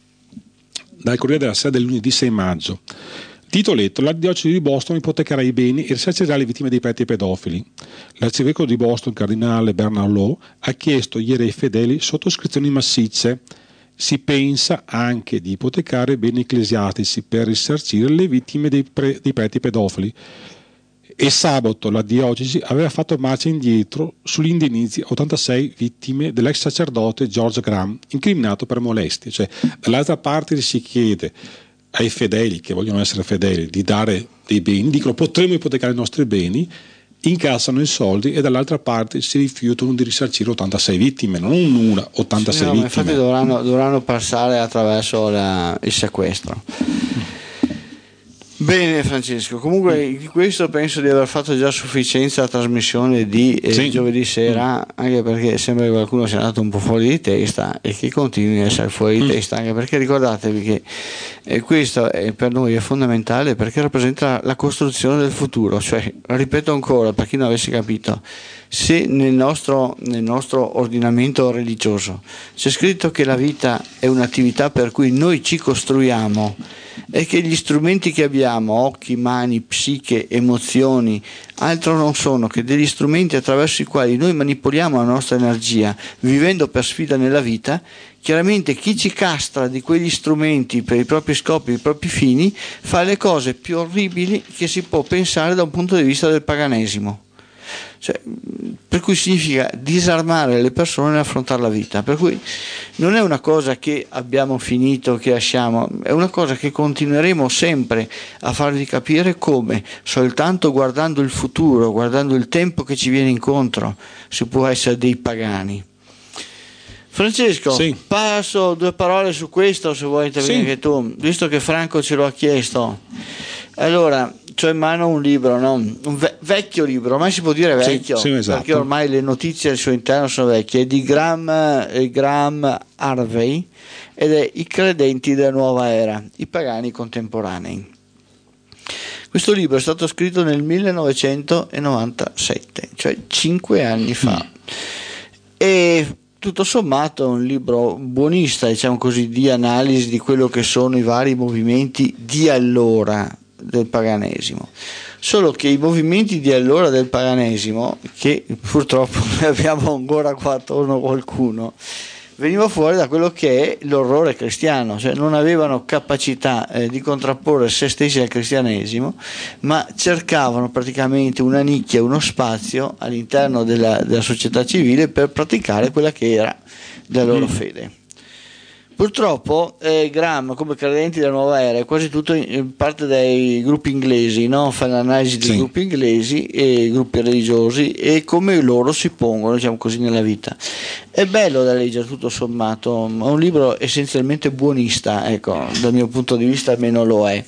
dal Corriere della Sera del lunedì 6 maggio. Titoletto: la diocesi di Boston ipotecherà i beni e risarcirà le vittime dei preti pedofili. L'arcivescovo di Boston, cardinale Bernard Law, ha chiesto ieri ai fedeli sottoscrizioni massicce. Si pensa anche di ipotecare beni ecclesiastici per risarcire le vittime dei preti pedofili. E sabato la diocesi aveva fatto marcia indietro sugli indennizzi a 86 vittime dell'ex sacerdote George Graham, incriminato per molestie. Cioè, dall'altra parte si chiede ai fedeli che vogliono essere fedeli di dare dei beni, dicono potremmo ipotecare i nostri beni, incassano i soldi e dall'altra parte si rifiutano di risarcire 86 vittime, non una, 86 sì, no, vittime. Infatti dovranno passare attraverso il sequestro. Bene Francesco, comunque di questo penso di aver fatto già sufficienza a trasmissione di giovedì sera, anche perché sembra che qualcuno sia andato un po' fuori di testa e che continui a essere fuori di testa, anche perché ricordatevi che questo per noi è fondamentale perché rappresenta la costruzione del futuro, cioè ripeto ancora per chi non avesse capito, se nel nostro ordinamento religioso c'è scritto che la vita è un'attività per cui noi ci costruiamo e che gli strumenti che abbiamo, occhi, mani, psiche, emozioni, altro non sono che degli strumenti attraverso i quali noi manipoliamo la nostra energia vivendo per sfida nella vita, chiaramente chi ci castra di quegli strumenti per i propri scopi, per i propri fini, fa le cose più orribili che si può pensare da un punto di vista del paganesimo. Cioè, per cui significa disarmare le persone nell'affrontare la vita, per cui non è una cosa che abbiamo finito, che lasciamo, è una cosa che continueremo sempre a farvi capire come soltanto guardando il futuro, guardando il tempo che ci viene incontro si può essere dei pagani. Francesco, sì. Passo 2 parole su questo se vuoi intervenire sì. anche tu, visto che Franco ce lo ha chiesto. Allora, c'ho in mano un libro, no? Un vecchio libro, ormai si può dire vecchio, sì, esatto. perché ormai le notizie al suo interno sono vecchie, è di Graham Harvey ed è I credenti della nuova era, i pagani contemporanei. Questo libro è stato scritto nel 1997, cioè 5 anni fa, e tutto sommato è un libro buonista, diciamo così, di analisi di quello che sono i vari movimenti di allora del paganesimo. Solo che i movimenti di allora del paganesimo, che purtroppo ne abbiamo ancora qua attorno qualcuno, veniva fuori da quello che è l'orrore cristiano, cioè non avevano capacità di contrapporre se stessi al cristianesimo, ma cercavano praticamente una nicchia, uno spazio all'interno della società civile per praticare quella che era la loro fede. Purtroppo Graham, come credenti della nuova era, è quasi tutto in parte dai gruppi inglesi, no? Fa l'analisi dei gruppi inglesi e gruppi religiosi e come loro si pongono, diciamo così, nella vita. È bello da leggere tutto sommato, è un libro essenzialmente buonista, ecco, dal mio punto di vista almeno lo è.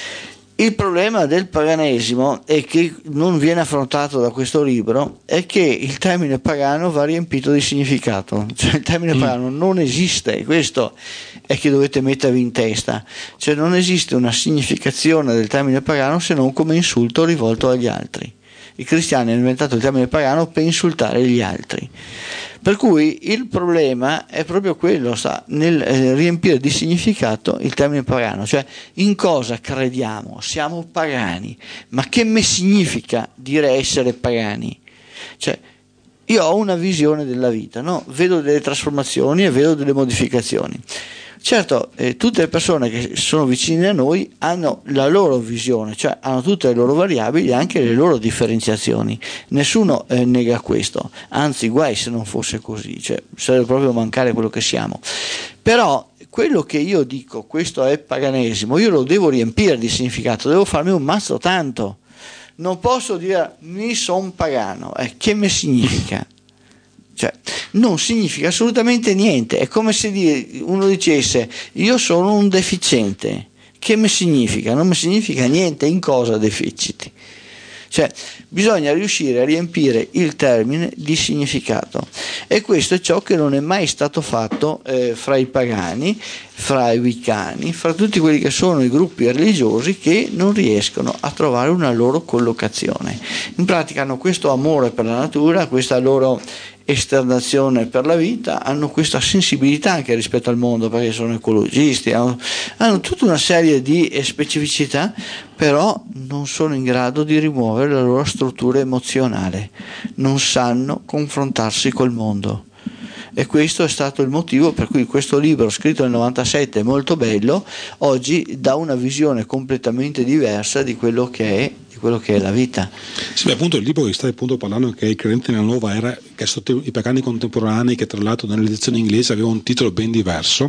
Il problema del paganesimo, e che non viene affrontato da questo libro, è che il termine pagano va riempito di significato, cioè il termine pagano non esiste, questo è che dovete mettervi in testa, cioè non esiste una significazione del termine pagano se non come insulto rivolto agli altri. I cristiani hanno inventato il termine pagano per insultare gli altri. Per cui il problema è proprio quello, sta nel riempire di significato il termine pagano, cioè in cosa crediamo, siamo pagani, ma che me significa dire essere pagani? Cioè, io ho una visione della vita, no? Vedo delle trasformazioni e vedo delle modificazioni. Certo, tutte le persone che sono vicine a noi hanno la loro visione, cioè hanno tutte le loro variabili e anche le loro differenziazioni. Nessuno nega questo, anzi guai se non fosse così, cioè sarebbe proprio mancare quello che siamo. Però quello che io dico, questo è paganesimo, io lo devo riempire di significato, devo farmi un mazzo tanto. Non posso dire mi son pagano, che mi significa? Cioè, non significa assolutamente niente, è come se uno dicesse io sono un deficiente, che mi significa? Non mi significa niente, in cosa deficiti? Cioè, bisogna riuscire a riempire il termine di significato e questo è ciò che non è mai stato fatto fra i pagani, fra i wiccani, fra tutti quelli che sono i gruppi religiosi che non riescono a trovare una loro collocazione. In pratica hanno questo amore per la natura, questa loro esternazione per la vita, hanno questa sensibilità anche rispetto al mondo perché sono ecologisti, hanno tutta una serie di specificità, però non sono in grado di rimuovere la loro struttura emozionale, non sanno confrontarsi col mondo. E questo è stato il motivo per cui questo libro, scritto nel 97, molto bello, oggi dà una visione completamente diversa di quello che è la vita. Sì, appunto il libro che stai appunto parlando, che è I credenti nella nuova era, che sotto i pagani contemporanei, che tra l'altro nell'edizione inglese aveva un titolo ben diverso.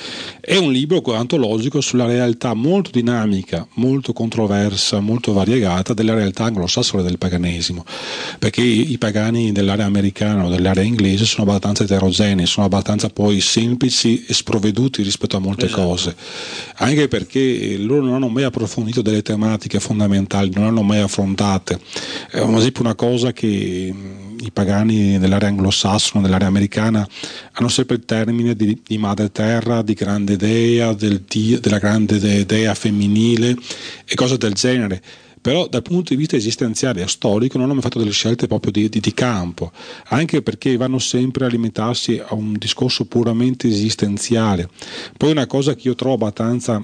È un libro antologico sulla realtà molto dinamica, molto controversa, molto variegata della realtà anglosassone del paganesimo, perché i pagani dell'area americana o dell'area inglese sono abbastanza eterogenei, sono abbastanza poi semplici e sprovveduti rispetto a molte cose, anche perché loro non hanno mai approfondito delle tematiche fondamentali, non hanno mai affrontate. Ad esempio una cosa che i pagani dell'area anglosassone, dell'area americana, hanno sempre il termine di madre terra, di grande dea, della grande dea femminile e cose del genere. Però dal punto di vista esistenziale e storico non hanno mai fatto delle scelte proprio di campo, anche perché vanno sempre a limitarsi a un discorso puramente esistenziale. Poi una cosa che io trovo abbastanza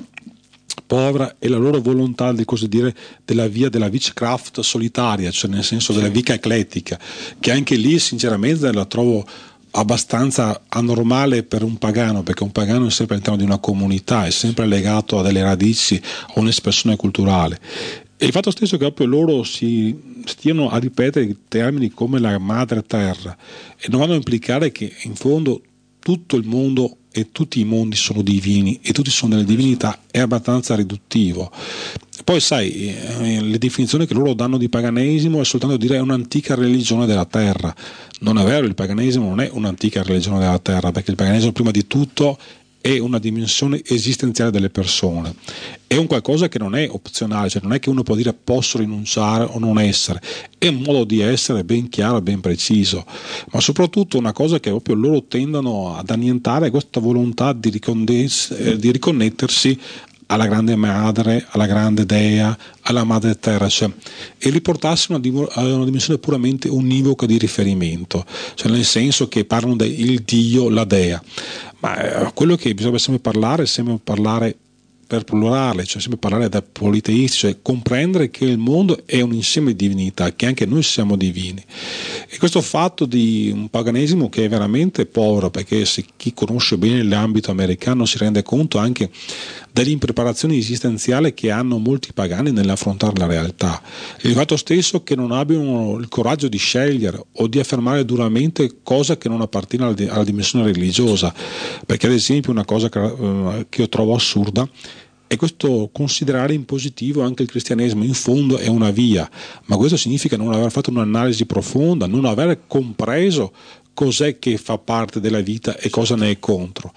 povera è la loro volontà di così dire della via della witchcraft solitaria, cioè nel senso della Wicca eclettica, che anche lì sinceramente la trovo abbastanza anormale per un pagano, perché un pagano è sempre all'interno di una comunità, è sempre legato a delle radici, a un'espressione culturale. E il fatto stesso che proprio loro si stiano a ripetere termini come la madre terra e non vanno a implicare che in fondo tutto il mondo e tutti i mondi sono divini e tutti sono delle divinità è abbastanza riduttivo. Poi sai, le definizioni che loro danno di paganesimo è soltanto dire è un'antica religione della terra. Non è vero, il paganesimo non è un'antica religione della terra, perché il paganesimo prima di tutto è una dimensione esistenziale delle persone, è un qualcosa che non è opzionale, cioè non è che uno può dire posso rinunciare o non essere, è un modo di essere ben chiaro, ben preciso, ma soprattutto una cosa che proprio loro tendono ad annientare è questa volontà di riconnettersi alla grande madre, alla grande dea, alla madre terra, cioè, e riportarsi a una dimensione puramente univoca di riferimento, cioè nel senso che parlano del Dio, la dea, ma quello che bisogna sempre parlare per plurale, cioè sempre parlare da politeisti, cioè comprendere che il mondo è un insieme di divinità, che anche noi siamo divini. E questo fatto di un paganesimo che è veramente povero, perché se chi conosce bene l'ambito americano si rende conto anche dell'impreparazione esistenziale che hanno molti pagani nell'affrontare la realtà. Il fatto stesso che non abbiano il coraggio di scegliere o di affermare duramente cosa che non appartiene alla dimensione religiosa, perché ad esempio una cosa che io trovo assurda è questo considerare in positivo anche il cristianesimo. In fondo è una via, ma questo significa non aver fatto un'analisi profonda, non aver compreso cos'è che fa parte della vita e cosa ne è contro.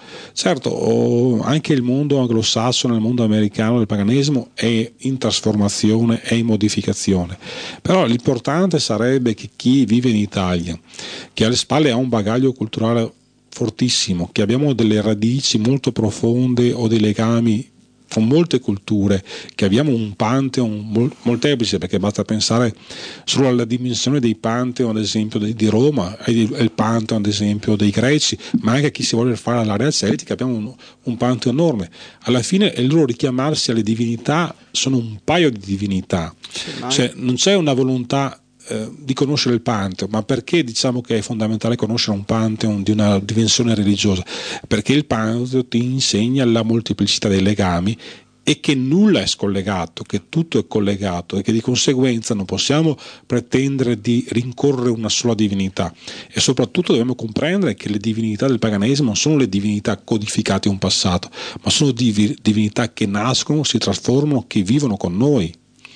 Certo, anche il mondo anglosassone, il mondo americano del paganesimo è in trasformazione, è in modificazione, però l'importante sarebbe che chi vive in Italia, che alle spalle ha un bagaglio culturale fortissimo, che abbiamo delle radici molto profonde o dei legami con molte culture, che abbiamo un pantheon molteplice, perché basta pensare solo alla dimensione dei pantheon ad esempio di Roma e il pantheon ad esempio dei greci, ma anche chi si vuole fare all'area celtica abbiamo un pantheon enorme. Alla fine il loro richiamarsi alle divinità sono un paio di divinità, cioè non c'è una volontà di conoscere il Pantheon, ma perché diciamo che è fondamentale conoscere un Pantheon di una dimensione religiosa? Perché il Pantheon ti insegna la molteplicità dei legami e che nulla è scollegato, che tutto è collegato e che di conseguenza non possiamo pretendere di rincorrere una sola divinità, e soprattutto dobbiamo comprendere che le divinità del paganesimo non sono le divinità codificate in un passato, ma sono divinità che nascono, si trasformano, che vivono con noi.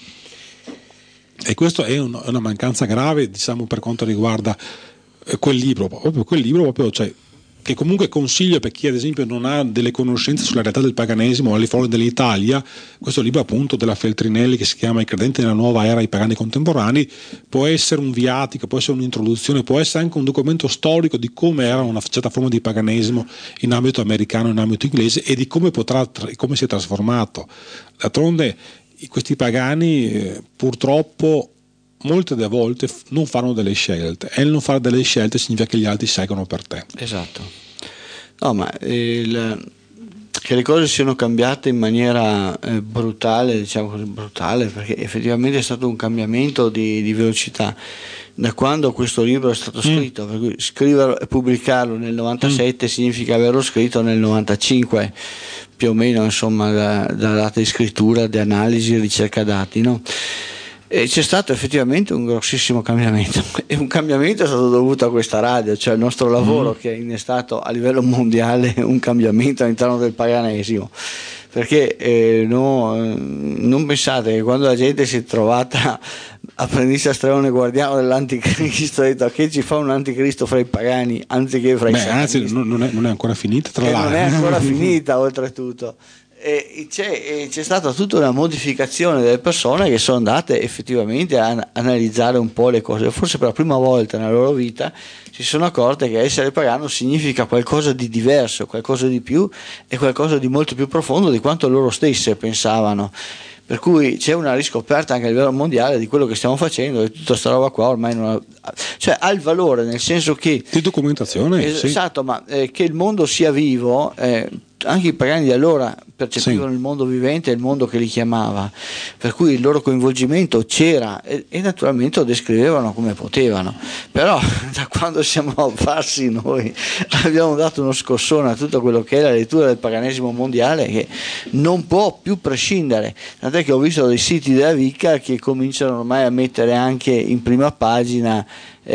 E questo è una mancanza grave, diciamo, per quanto riguarda quel libro, cioè, che comunque consiglio per chi ad esempio non ha delle conoscenze sulla realtà del paganesimo alle folle dell'Italia. Questo libro appunto della Feltrinelli, che si chiama I credenti nella nuova era, i pagani contemporanei, può essere un viatico, può essere un'introduzione, può essere anche un documento storico di come era una certa forma di paganesimo in ambito americano, in ambito inglese, e di come come si è trasformato. D'altronde questi pagani purtroppo molte delle volte non fanno delle scelte, e il non fare delle scelte significa che gli altri seguono per te. Esatto. No, ma che le cose siano cambiate in maniera brutale, diciamo così, brutale, perché effettivamente è stato un cambiamento di velocità da quando questo libro è stato scritto, per cui scriverlo e pubblicarlo nel 97 significa averlo scritto nel 95 più o meno, insomma, da data di scrittura, di analisi, ricerca dati, no? E c'è stato effettivamente un grossissimo cambiamento, e un cambiamento è stato dovuto a questa radio, cioè il nostro lavoro che ha innestato a livello mondiale un cambiamento all'interno del paganesimo, perché non pensate che quando la gente si è trovata apprendista stregone guardiano dell'anticristo, ha detto: che ci fa un anticristo fra i pagani anziché fra i satanisti? Anzi, non è ancora finita, tra l'altro. Non è ancora finita, oltretutto. E c'è stata tutta una modificazione delle persone che sono andate effettivamente a analizzare un po' le cose. Forse per la prima volta nella loro vita si sono accorte che essere pagano significa qualcosa di diverso, qualcosa di più e qualcosa di molto più profondo di quanto loro stesse pensavano. Per cui c'è una riscoperta anche a livello mondiale di quello che stiamo facendo, e tutta sta roba qua ormai non ha, cioè ha il valore, nel senso che di documentazione, esatto, sì. Ma che il mondo sia vivo, anche i pagani di allora percepivano il mondo vivente e il mondo che li chiamava, per cui il loro coinvolgimento c'era e naturalmente lo descrivevano come potevano. Però da quando siamo apparsi noi abbiamo dato uno scossone a tutto quello che è la lettura del paganesimo mondiale, che non può più prescindere, tant'è che ho visto dei siti della Wicca che cominciano ormai a mettere anche in prima pagina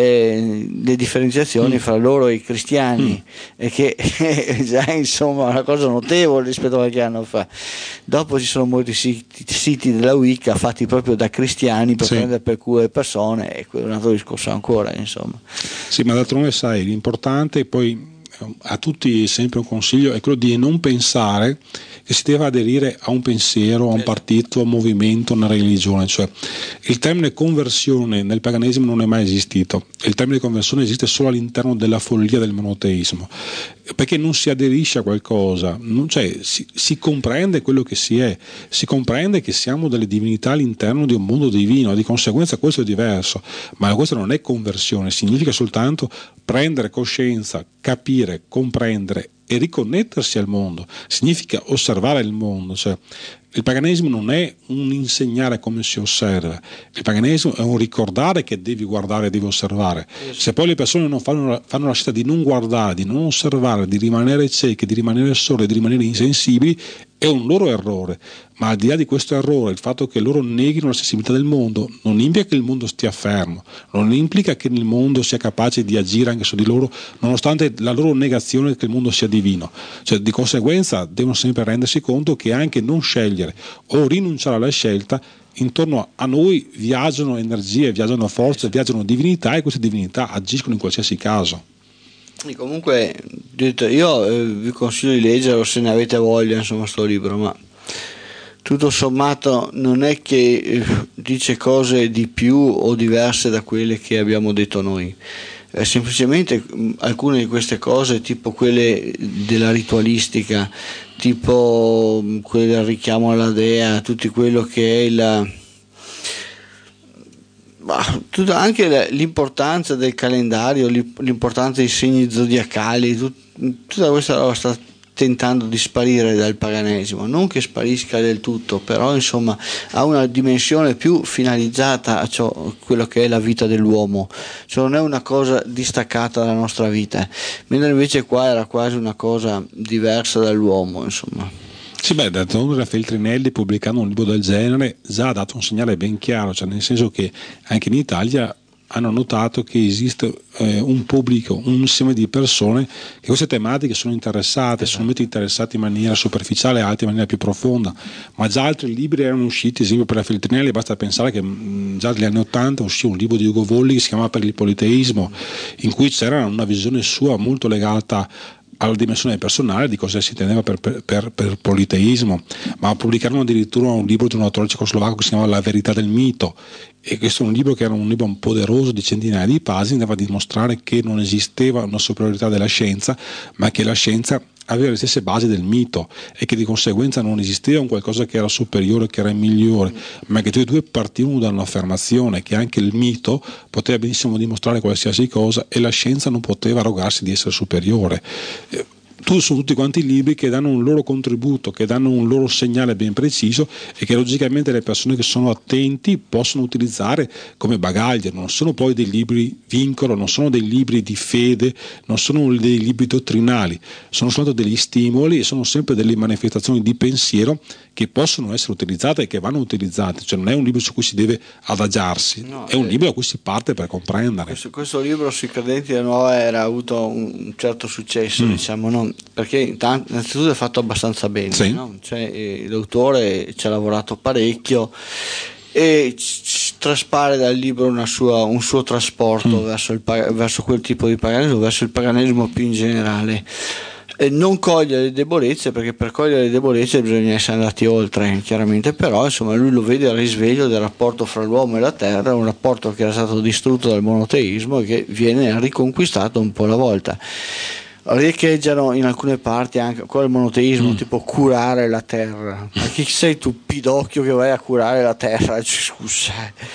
le differenziazioni fra loro e i cristiani, e che è già insomma una cosa notevole rispetto a qualche anno fa. Dopo ci sono molti siti della Wicca fatti proprio da cristiani per prendere per culo le persone, e quello è un altro discorso ancora, insomma. Sì, ma d'altronde sai, l'importante è poi a tutti sempre un consiglio è quello di non pensare che si deve aderire a un pensiero, a un partito, a un movimento, a una religione. Cioè, il termine conversione nel paganesimo non è mai esistito. Il termine conversione esiste solo all'interno della follia del monoteismo, perché non si aderisce a qualcosa, si comprende quello che si comprende che siamo delle divinità all'interno di un mondo divino, di conseguenza questo è diverso, ma questo non è conversione, significa soltanto prendere coscienza, capire, comprendere e riconnettersi al mondo, significa osservare il mondo. Cioè, il paganesimo non è un insegnare come si osserva, il paganesimo è un ricordare che devi guardare, devi osservare. Se poi le persone non fanno la scelta di non guardare, di non osservare, di rimanere cieche, di rimanere sorde, di rimanere insensibili, è un loro errore. Ma al di là di questo errore, il fatto che loro neghino la sensibilità del mondo non implica che il mondo stia fermo, non implica che il mondo sia capace di agire anche su di loro, nonostante la loro negazione che il mondo sia divino. Cioè, di conseguenza devono sempre rendersi conto che anche non scegliere o rinunciare alla scelta, intorno a noi viaggiano energie, viaggiano forze, viaggiano divinità, e queste divinità agiscono in qualsiasi caso. E comunque io vi consiglio di leggerlo se ne avete voglia, insomma, sto libro, ma tutto sommato non è che dice cose di più o diverse da quelle che abbiamo detto noi. Semplicemente alcune di queste cose, tipo quelle della ritualistica, tipo quelle del richiamo alla dea, tutto quello che è anche l'importanza del calendario, l'importanza dei segni zodiacali, tutta questa roba sta tentando di sparire dal paganesimo, non che sparisca del tutto, però insomma ha una dimensione più finalizzata a quello che è la vita dell'uomo, cioè non è una cosa distaccata dalla nostra vita, mentre invece qua era quasi una cosa diversa dall'uomo, insomma. Sì, d'altronde Raffaele Trinelli, pubblicando un libro del genere, già ha dato un segnale ben chiaro, cioè nel senso che anche in Italia hanno notato che esiste un pubblico, un insieme di persone che queste tematiche sono interessate, sono interessate in maniera superficiale, altre in maniera più profonda, ma già altri libri erano usciti, ad esempio per Raffaele Trinelli basta pensare che già negli anni '80 uscì un libro di Ugo Volli che si chiamava Per il politeismo, in cui c'era una visione sua molto legata alla dimensione personale di cosa si intendeva per politeismo, ma pubblicarono addirittura un libro di un autore cecoslovacco che si chiama La verità del mito, e questo è un libro che era un libro poderoso di centinaia di pagine, andava a dimostrare che non esisteva una superiorità della scienza, ma che la scienza aveva le stesse basi del mito e che di conseguenza non esisteva un qualcosa che era superiore, che era migliore, ma che tutti e due partivano da un'affermazione che anche il mito poteva benissimo dimostrare qualsiasi cosa e la scienza non poteva arrogarsi di essere superiore. Sono tutti quanti libri che danno un loro contributo, che danno un loro segnale ben preciso e che logicamente le persone che sono attenti possono utilizzare come bagaglio. Non sono poi dei libri vincolo, non sono dei libri di fede, non sono dei libri dottrinali, sono soltanto degli stimoli e sono sempre delle manifestazioni di pensiero che possono essere utilizzate e che vanno utilizzate. Cioè non è un libro su cui si deve adagiarsi, no, è un libro da cui si parte per comprendere. Questo libro sui credenti della nuova era ha avuto un certo successo, diciamo, no? Perché innanzitutto è fatto abbastanza bene, sì. No? Cioè, l'autore ci ha lavorato parecchio e traspare dal libro un suo trasporto verso quel tipo di paganesimo, verso il paganesimo più in generale. Non cogliere le debolezze, perché per cogliere le debolezze bisogna essere andati oltre, chiaramente, però insomma lui lo vede al risveglio del rapporto fra l'uomo e la terra, un rapporto che era stato distrutto dal monoteismo e che viene riconquistato un po' alla volta. Riecheggiano in alcune parti anche quello del monoteismo, tipo curare la terra. Ma chi sei tu, pidocchio, che vai a curare la terra? Scusa,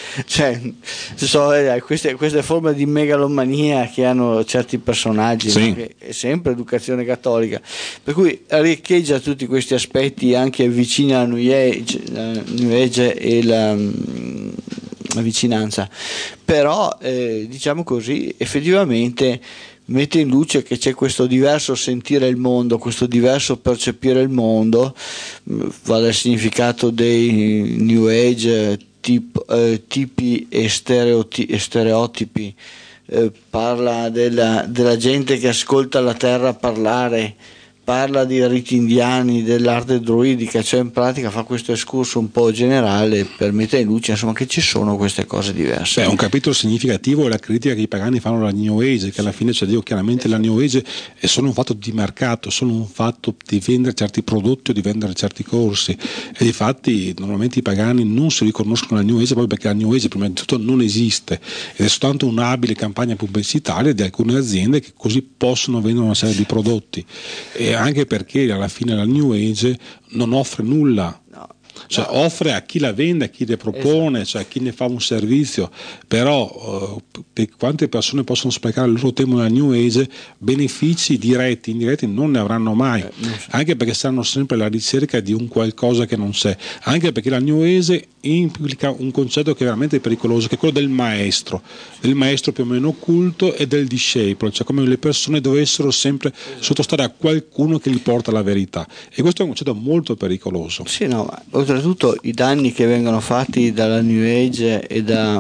queste forme di megalomania che hanno certi personaggi, sì. Che è sempre educazione cattolica, per cui riecheggia tutti questi aspetti anche vicini alla New Age e la vicinanza, però diciamo così, effettivamente mette in luce che c'è questo diverso sentire il mondo, questo diverso percepire il mondo, va dal significato dei New Age, tipi e stereotipi, parla della gente che ascolta la terra parlare, parla di riti indiani, dell'arte druidica, cioè in pratica fa questo escurso un po' generale per mettere in luce insomma che ci sono queste cose diverse. Un capitolo significativo è la critica che i pagani fanno alla New Age, che alla fine, cioè, dico chiaramente, la New Age è solo un fatto di mercato, solo un fatto di vendere certi prodotti o di vendere certi corsi, e difatti normalmente i pagani non si riconoscono alla New Age proprio perché la New Age prima di tutto non esiste ed è soltanto un'abile campagna pubblicitaria di alcune aziende che così possono vendere una serie di prodotti, e anche perché alla fine la New Age non offre nulla, cioè offre a chi la vende, a chi le propone, cioè a chi ne fa un servizio, però quante persone possono sprecare il loro tempo nella New Age, benefici diretti, indiretti non ne avranno mai, anche perché saranno sempre alla ricerca di un qualcosa che non c'è, anche perché la New Age implica un concetto che è veramente pericoloso, che è quello del maestro più o meno occulto e del discepolo, cioè come le persone dovessero sempre sottostare a qualcuno che gli porta la verità, e questo è un concetto molto pericoloso. Sì, no, ma oltretutto i danni che vengono fatti dalla New Age e da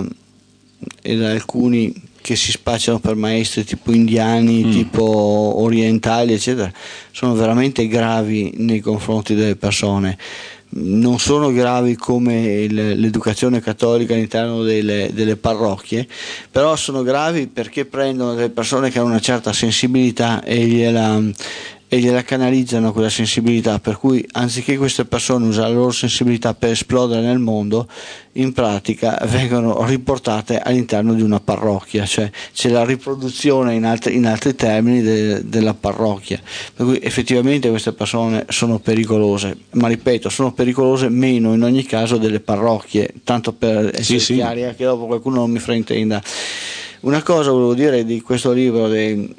alcuni che si spacciano per maestri tipo indiani, tipo orientali, eccetera, sono veramente gravi nei confronti delle persone. Non sono gravi come l'educazione cattolica all'interno delle parrocchie, però sono gravi perché prendono delle persone che hanno una certa sensibilità e gliela canalizzano quella sensibilità, per cui anziché queste persone usare la loro sensibilità per esplodere nel mondo, in pratica vengono riportate all'interno di una parrocchia, cioè c'è la riproduzione in altri termini della parrocchia, per cui effettivamente queste persone sono pericolose, ma ripeto, sono pericolose meno in ogni caso delle parrocchie, tanto per essere chiari, che dopo qualcuno non mi fraintenda. Una cosa volevo dire di questo libro,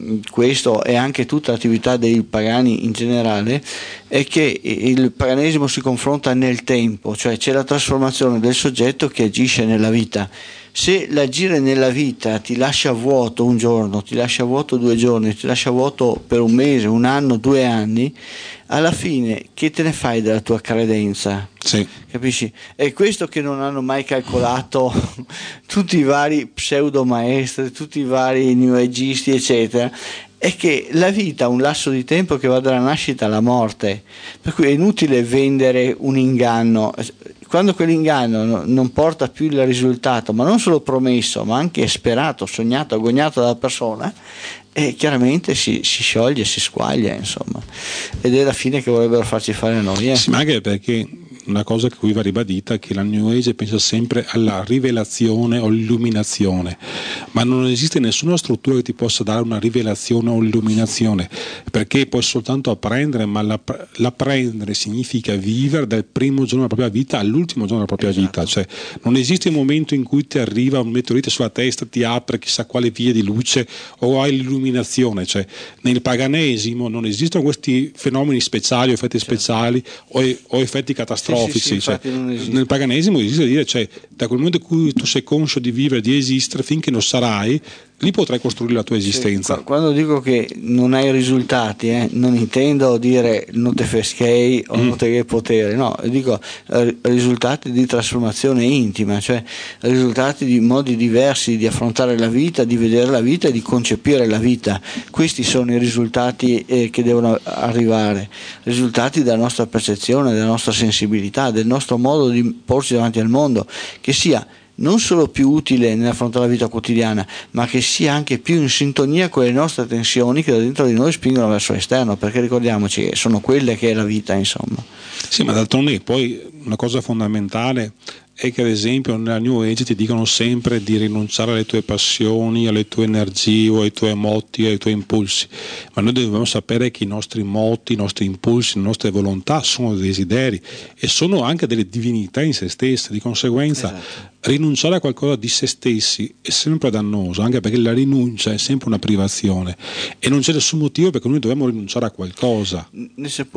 questo e anche tutta l'attività dei pagani in generale, è che il paganesimo si confronta nel tempo, cioè c'è la trasformazione del soggetto che agisce nella vita. Se l'agire nella vita ti lascia vuoto un giorno, ti lascia vuoto 2 giorni, ti lascia vuoto per un mese, un anno, 2 anni, alla fine che te ne fai della tua credenza? Sì. Capisci? È questo che non hanno mai calcolato tutti i vari pseudo maestri, tutti i vari new agisti, eccetera, è che la vita ha un lasso di tempo che va dalla nascita alla morte, per cui è inutile vendere un inganno. Quando quell'inganno non porta più il risultato, ma non solo promesso, ma anche sperato, sognato, agognato dalla persona, e chiaramente si scioglie, si squaglia, insomma, ed è la fine che vorrebbero farci fare noi. Sì, ma anche perché una cosa che qui va ribadita è che la New Age pensa sempre alla rivelazione o illuminazione, ma non esiste nessuna struttura che ti possa dare una rivelazione o illuminazione, perché puoi soltanto apprendere, ma l'apprendere significa vivere dal primo giorno della propria vita all'ultimo giorno della propria vita, cioè non esiste un momento in cui ti arriva un meteorite sulla testa, ti apre chissà quale via di luce o hai l'illuminazione, cioè nel paganesimo non esistono questi fenomeni speciali o effetti speciali o effetti catastrofici. Sì, cioè, nel paganesimo esiste dire, cioè, da quel momento in cui tu sei conscio di vivere, di esistere, finché non sarai, lì potrai costruire la tua esistenza. Sì, quando dico che non hai risultati, non intendo dire non te feschei o non te che potere, no, dico risultati di trasformazione intima, cioè risultati di modi diversi di affrontare la vita, di vedere la vita e di concepire la vita. Questi sono i risultati che devono arrivare, risultati della nostra percezione, della nostra sensibilità, del nostro modo di porci davanti al mondo, che sia non solo più utile nell'affrontare la vita quotidiana, ma che sia anche più in sintonia con le nostre tensioni che da dentro di noi spingono verso l'esterno, perché ricordiamoci che sono quelle che è la vita, insomma. Sì, ma d'altronde poi una cosa fondamentale è che ad esempio nella New Age ti dicono sempre di rinunciare alle tue passioni, alle tue energie o ai tuoi moti, ai tuoi impulsi, ma noi dobbiamo sapere che i nostri moti, i nostri impulsi, le nostre volontà sono dei desideri e sono anche delle divinità in se stesse, di conseguenza rinunciare a qualcosa di se stessi è sempre dannoso, anche perché la rinuncia è sempre una privazione e non c'è nessun motivo perché noi dobbiamo rinunciare a qualcosa. Se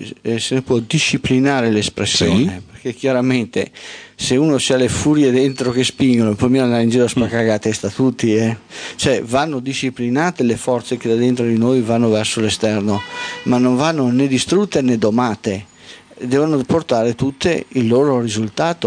ne può disciplinare l'espressione, perché chiaramente se uno ha le furie dentro che spingono, poi mi andare in giro a spaccare la testa a tutti, cioè vanno disciplinate le forze che da dentro di noi vanno verso l'esterno, ma non vanno né distrutte né domate, devono portare tutte il loro risultato,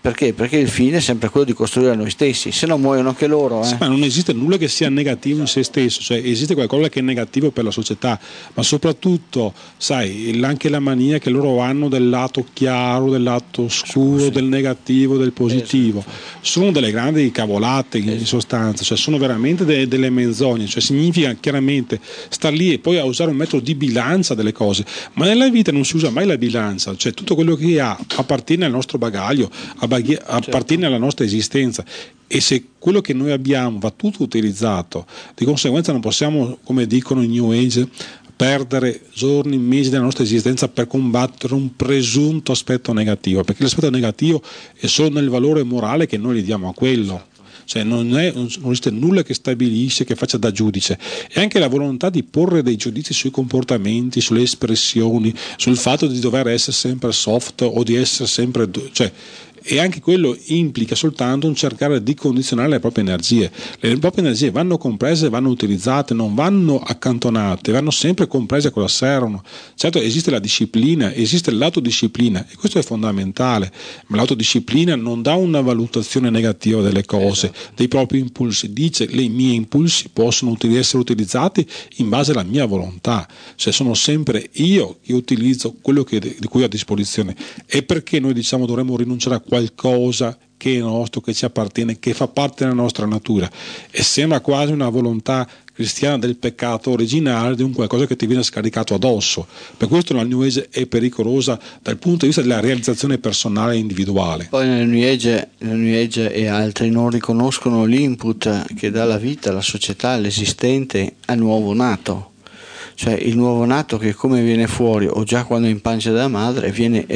Perché? Perché il fine è sempre quello di costruire noi stessi, se no muoiono anche loro. Sì, ma non esiste nulla che sia negativo in se stesso, cioè esiste qualcosa che è negativo per la società, ma soprattutto, sai, anche la mania che loro hanno del lato chiaro, del lato oscuro, del negativo, del positivo, sono delle grandi cavolate in sostanza, cioè sono veramente delle menzogne, cioè significa chiaramente star lì e poi a usare un metodo di bilancia delle cose, ma nella vita non si usa mai la bilancia, cioè tutto quello che appartiene al nostro bagaglio, appartiene alla nostra esistenza, e se quello che noi abbiamo va tutto utilizzato, di conseguenza non possiamo, come dicono i New Age, perdere giorni, mesi della nostra esistenza per combattere un presunto aspetto negativo, perché l'aspetto negativo è solo nel valore morale che noi gli diamo a quello. Cioè non esiste nulla che stabilisce, che faccia da giudice, e anche la volontà di porre dei giudizi sui comportamenti, sulle espressioni, sul fatto di dover essere sempre soft o di essere sempre e anche quello implica soltanto un cercare di condizionare le proprie energie. Le proprie energie vanno comprese, vanno utilizzate, non vanno accantonate, vanno sempre comprese a cosa servono. Certo, esiste la disciplina, esiste l'autodisciplina, e questo è fondamentale, ma l'autodisciplina non dà una valutazione negativa delle cose, dei propri impulsi, dice i miei impulsi possono essere utilizzati in base alla mia volontà, cioè sono sempre io che utilizzo quello di cui ho a disposizione. E perché noi diciamo dovremmo rinunciare a qualcosa che è nostro, che ci appartiene, che fa parte della nostra natura, e sembra quasi una volontà cristiana del peccato originale, di un qualcosa che ti viene scaricato addosso. Per questo la New Age è pericolosa dal punto di vista della realizzazione personale e individuale. Poi nel New Age e altri non riconoscono l'input che dà la vita, la società, l'esistente al nuovo nato. Cioè il nuovo nato che come viene fuori o già quando è in pancia della madre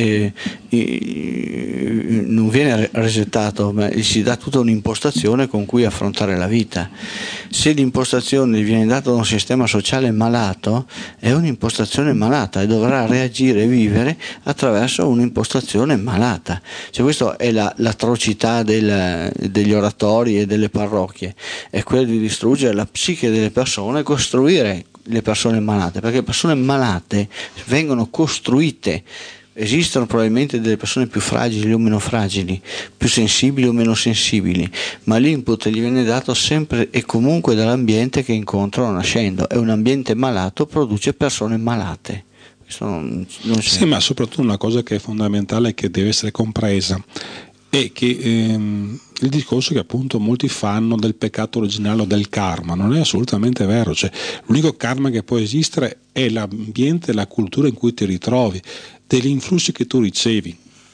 non viene resettato, ma gli si dà tutta un'impostazione con cui affrontare la vita. Se l'impostazione gli viene data da un sistema sociale malato, è un'impostazione malata e dovrà reagire e vivere attraverso un'impostazione malata. Cioè questa è l'atrocità degli oratori e delle parrocchie, è quella di distruggere la psiche delle persone e costruire le persone malate, perché le persone malate vengono costruite. Esistono probabilmente delle persone più fragili o meno fragili, più sensibili o meno sensibili, ma l'input gli viene dato sempre e comunque dall'ambiente che incontrano nascendo, e un ambiente malato produce persone malate. Questo non sì, ma soprattutto una cosa che è fondamentale e che deve essere compresa è che il discorso che appunto molti fanno del peccato originale o del karma non è assolutamente vero, cioè l'unico karma che può esistere è l'ambiente, la cultura in cui ti ritrovi, degli influssi che tu ricevi.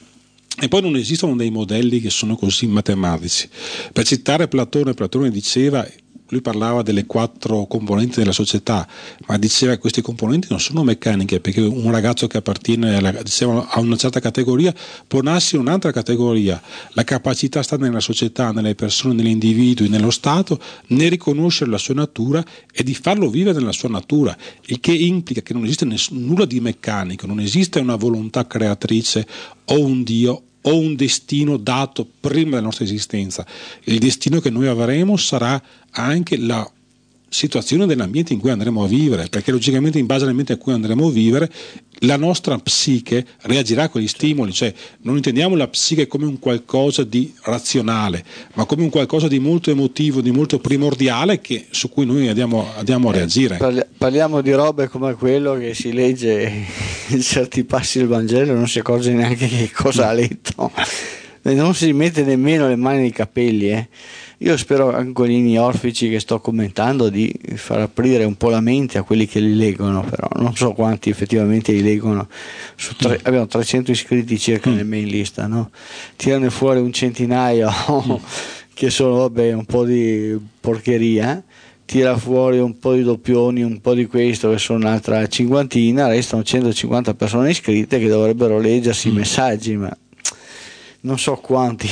E poi non esistono dei modelli che sono così matematici. Per citare Platone diceva, lui parlava delle 4 componenti della società, ma diceva che questi componenti non sono meccaniche, perché un ragazzo che appartiene a una certa categoria può nascere in un'altra categoria. La capacità sta nella società, nelle persone, negli individui, nello Stato, nel riconoscere la sua natura e di farlo vivere nella sua natura, il che implica che non esiste nulla di meccanico, non esiste una volontà creatrice o un Dio o un destino dato prima della nostra esistenza. Il destino che noi avremo sarà anche la situazione dell'ambiente in cui andremo a vivere, perché logicamente in base all'ambiente in cui andremo a vivere la nostra psiche reagirà a quegli stimoli, cioè non intendiamo la psiche come un qualcosa di razionale, ma come un qualcosa di molto emotivo, di molto primordiale, su cui noi andiamo a reagire. Parliamo di robe come quello che si legge in certi passi del Vangelo e non si accorge neanche che cosa ha letto, non si mette nemmeno le mani nei capelli. Io spero ancolini orfici che sto commentando di far aprire un po' la mente a quelli che li leggono, però non so quanti effettivamente li leggono. Abbiamo 300 iscritti circa nel mail list, no? Tirane fuori un centinaio che sono un po' di porcheria, tira fuori un po' di doppioni, un po' di questo che sono un'altra cinquantina, restano 150 persone iscritte che dovrebbero leggersi i messaggi, ma non so quanti.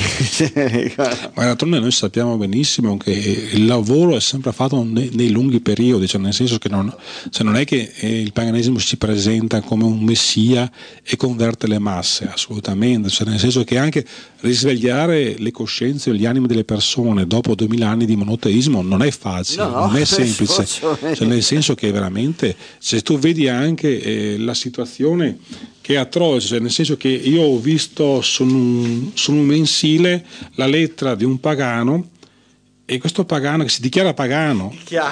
Ma d'altronde noi sappiamo benissimo che il lavoro è sempre fatto nei lunghi periodi, cioè nel senso che non è che il paganesimo si presenta come un messia e converte le masse, assolutamente, cioè nel senso che anche risvegliare le coscienze e gli animi delle persone dopo 2000 anni di monoteismo non è facile, non è semplice, cioè nel senso che veramente, se tu vedi anche la situazione che è atroce, cioè nel senso che io ho visto su un mensile la lettera di un pagano, e questo pagano che si dichiara pagano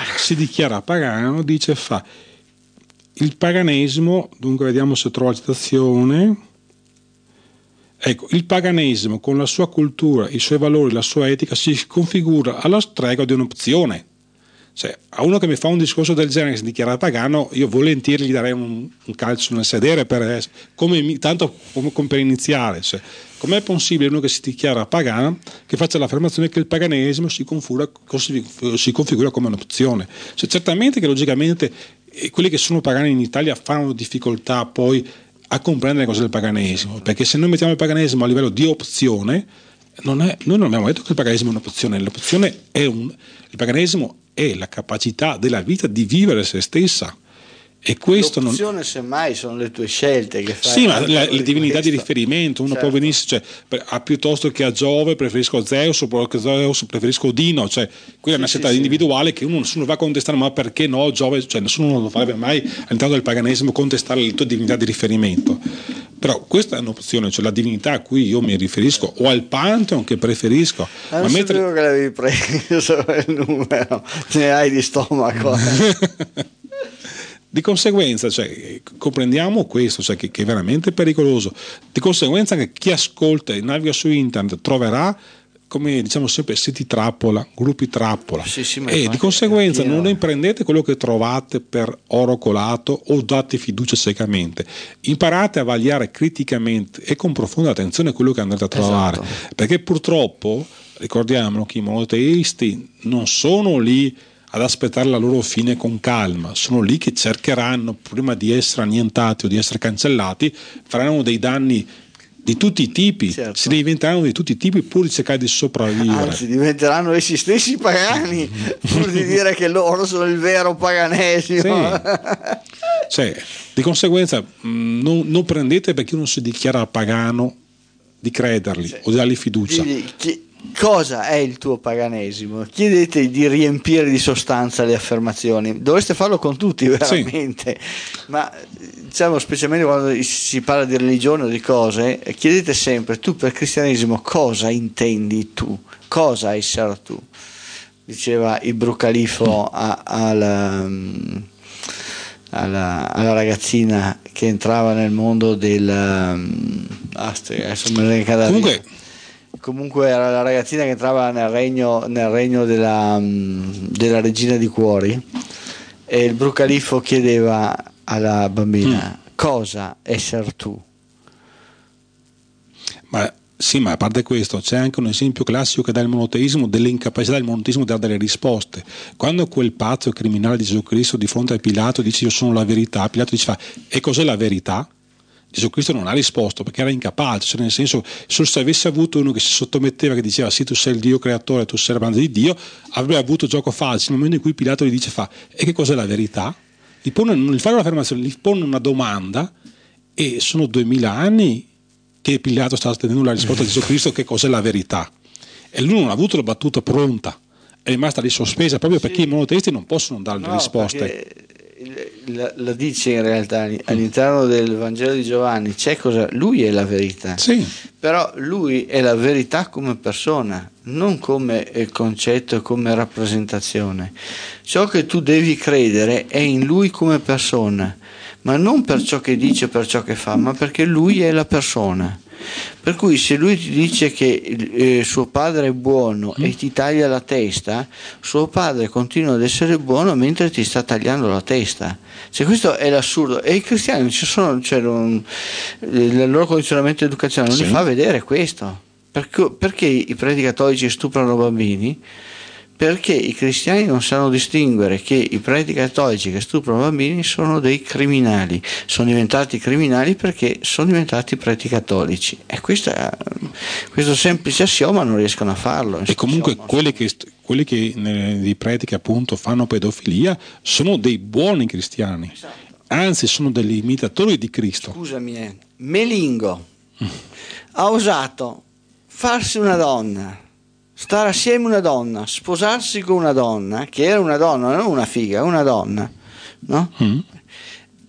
dice il paganesimo, dunque vediamo se trovo la citazione. Ecco, il paganesimo con la sua cultura, i suoi valori, la sua etica si configura alla stregua di un'opzione. Cioè, a uno che mi fa un discorso del genere, che si dichiara pagano, io volentieri gli darei un calcio nel sedere tanto come per iniziare. Cioè, com'è possibile uno che si dichiara pagano che faccia l'affermazione che il paganesimo si configura come un'opzione? Cioè, certamente che logicamente quelli che sono pagani in Italia fanno difficoltà poi a comprendere cosa è il paganesimo, perché se noi mettiamo il paganesimo a livello di opzione, noi non abbiamo detto che il paganesimo è un'opzione, il paganesimo è la capacità della vita di vivere se stessa, e questo l'opzione semmai sono le tue scelte che fai. Sì, ma le divinità di riferimento, uno può benissimo, piuttosto che a Giove preferisco Zeus, o che Zeus preferisco Odino, cioè quella è una scelta individuale che nessuno va a contestare, ma perché no Giove, cioè nessuno lo farebbe mai all'interno del paganesimo contestare le tue divinità di riferimento. Però questa è un'opzione, cioè la divinità a cui io mi riferisco, o al Pantheon che preferisco. Non sapevo che l'avevi preso il numero, ne hai di stomaco. Di conseguenza, comprendiamo questo, che è veramente pericoloso. Di conseguenza che chi ascolta e naviga su internet troverà, come diciamo sempre, siti trappola, gruppi trappola, e di conseguenza non imprendete quello che trovate per oro colato o date fiducia ciecamente. Imparate a vagliare criticamente e con profonda attenzione quello che andrete a trovare, perché purtroppo ricordiamolo che i monoteisti non sono lì ad aspettare la loro fine con calma, sono lì che cercheranno, prima di essere annientati o di essere cancellati, faranno dei danni di tutti i tipi, si diventeranno di tutti i tipi pur di cercare di sopravvivere. Anzi, diventeranno essi stessi pagani pur di dire che loro sono il vero paganesimo. Di conseguenza non prendete perché uno si dichiara pagano di crederli o di dargli fiducia. Cosa è il tuo paganesimo? Chiedete di riempire di sostanza le affermazioni. Dovreste farlo con tutti veramente, ma diciamo specialmente quando si parla di religione o di cose, chiedete sempre: tu per cristianesimo cosa intendi tu? Cosa essere tu? Diceva il Brucalifo alla ragazzina che entrava nel mondo comunque era la ragazzina che entrava nel regno della regina di cuori, e il Brucalifo chiedeva alla bambina cosa essere tu. Ma a parte questo c'è anche un esempio classico che dà il monoteismo, dell'incapacità del monoteismo di dare delle risposte. Quando quel pazzo criminale di Gesù Cristo di fronte a Pilato dice io sono la verità, Pilato dice e cos'è la verità? Gesù Cristo non ha risposto perché era incapace, cioè nel senso, se avesse avuto uno che si sottometteva, che diceva sì tu sei il Dio creatore, tu sei la banda di Dio, avrebbe avuto gioco facile. Nel momento in cui Pilato gli dice e che cos'è la verità? Non gli fa un'affermazione, gli pone una domanda, e sono 2000 anni che Pilato sta attendendo la risposta di Gesù Cristo che cos'è la verità, e lui non ha avuto la battuta pronta, è rimasta lì sospesa proprio perché i monoteisti non possono dare le risposte. La dice in realtà all'interno del Vangelo di Giovanni, c'è cosa? Lui è la verità, però lui è la verità come persona, non come concetto e come rappresentazione. Ciò che tu devi credere è in lui come persona, ma non per ciò che dice, per ciò che fa, ma perché lui è la persona. Per cui se lui ti dice che suo padre è buono e ti taglia la testa, suo padre continua ad essere buono mentre ti sta tagliando la testa. Questo è l'assurdo, e i cristiani il loro condizionamento educazionale non li fa vedere questo. Perché i preti cattolici stuprano bambini? Perché i cristiani non sanno distinguere che i preti cattolici che stuprano bambini sono dei criminali, sono diventati criminali perché sono diventati preti cattolici, e questo semplice assioma non riescono a farlo. E comunque quelli che dei preti che appunto fanno pedofilia sono dei buoni cristiani, anzi sono degli imitatori di Cristo. Scusami, Melingo ha osato farsi una donna, stare assieme a una donna, sposarsi con una donna che era una donna, non una figa, una donna, no?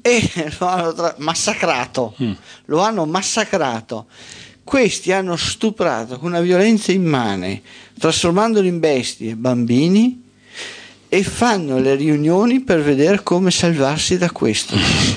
e lo hanno massacrato. Lo hanno massacrato. Questi hanno stuprato con una violenza immane, trasformandoli in bestie, bambini, e fanno le riunioni per vedere come salvarsi da questo.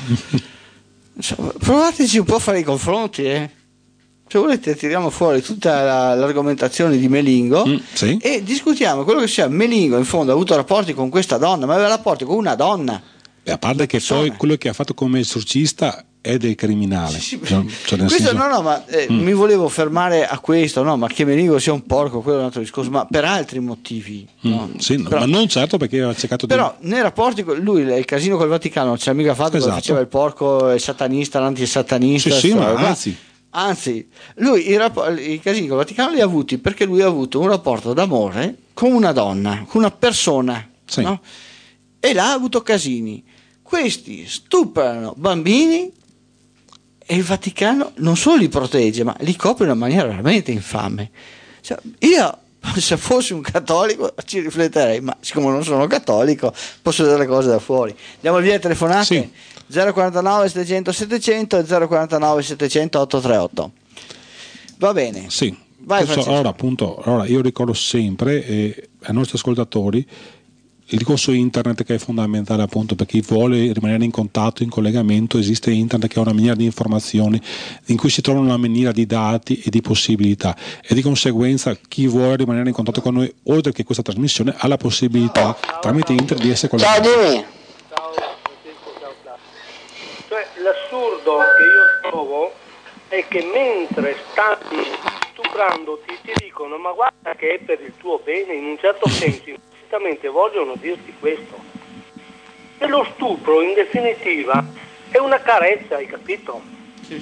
Provateci un po' a fare i confronti, Se volete tiriamo fuori tutta l'argomentazione di Melingo sì. E discutiamo quello che sia. Melingo in fondo ha avuto rapporti con questa donna, ma aveva rapporti con una donna. E a parte che poi quello che ha fatto come esorcista è del criminale. Sì. Cioè, questo senso... ma mi volevo fermare a questo, ma che Melingo sia un porco, quello è un altro discorso, ma per altri motivi. Sì, però, ma non certo perché aveva cercato però nei rapporti con lui, il casino col Vaticano non c'è mica fatto, esatto. Faceva il porco, il satanista, l'antisatanista. Sì, ma anzi, lui i casini col Vaticano li ha avuti perché lui ha avuto un rapporto d'amore con una donna, con una persona, sì. No? E là ha avuto casini. Questi stuprano bambini e il Vaticano non solo li protegge, ma li copre in una maniera veramente infame. Cioè, io, se fossi un cattolico, ci rifletterei, ma siccome non sono cattolico, posso vedere le cose da fuori. Andiamo via telefonate? Sì. 049 700 700 e 049 700 838. Va bene. Sì. Vai, allora, io ricordo sempre ai nostri ascoltatori il discorso internet, che è fondamentale appunto per chi vuole rimanere in contatto, in collegamento. Esiste internet, che è una miniera di informazioni in cui si trovano una miniera di dati e di possibilità, e di conseguenza chi vuole rimanere in contatto con noi, oltre che questa trasmissione, ha la possibilità tramite internet di essere collegato. Ciao Jimmy. Ciao Francesco, ciao Claudio. Cioè, l'assurdo che io trovo è che mentre stanno stuprando ti dicono ma guarda che è per il tuo bene, in un certo senso vogliono dirti questo. E lo stupro in definitiva è una carezza, hai capito? Sì.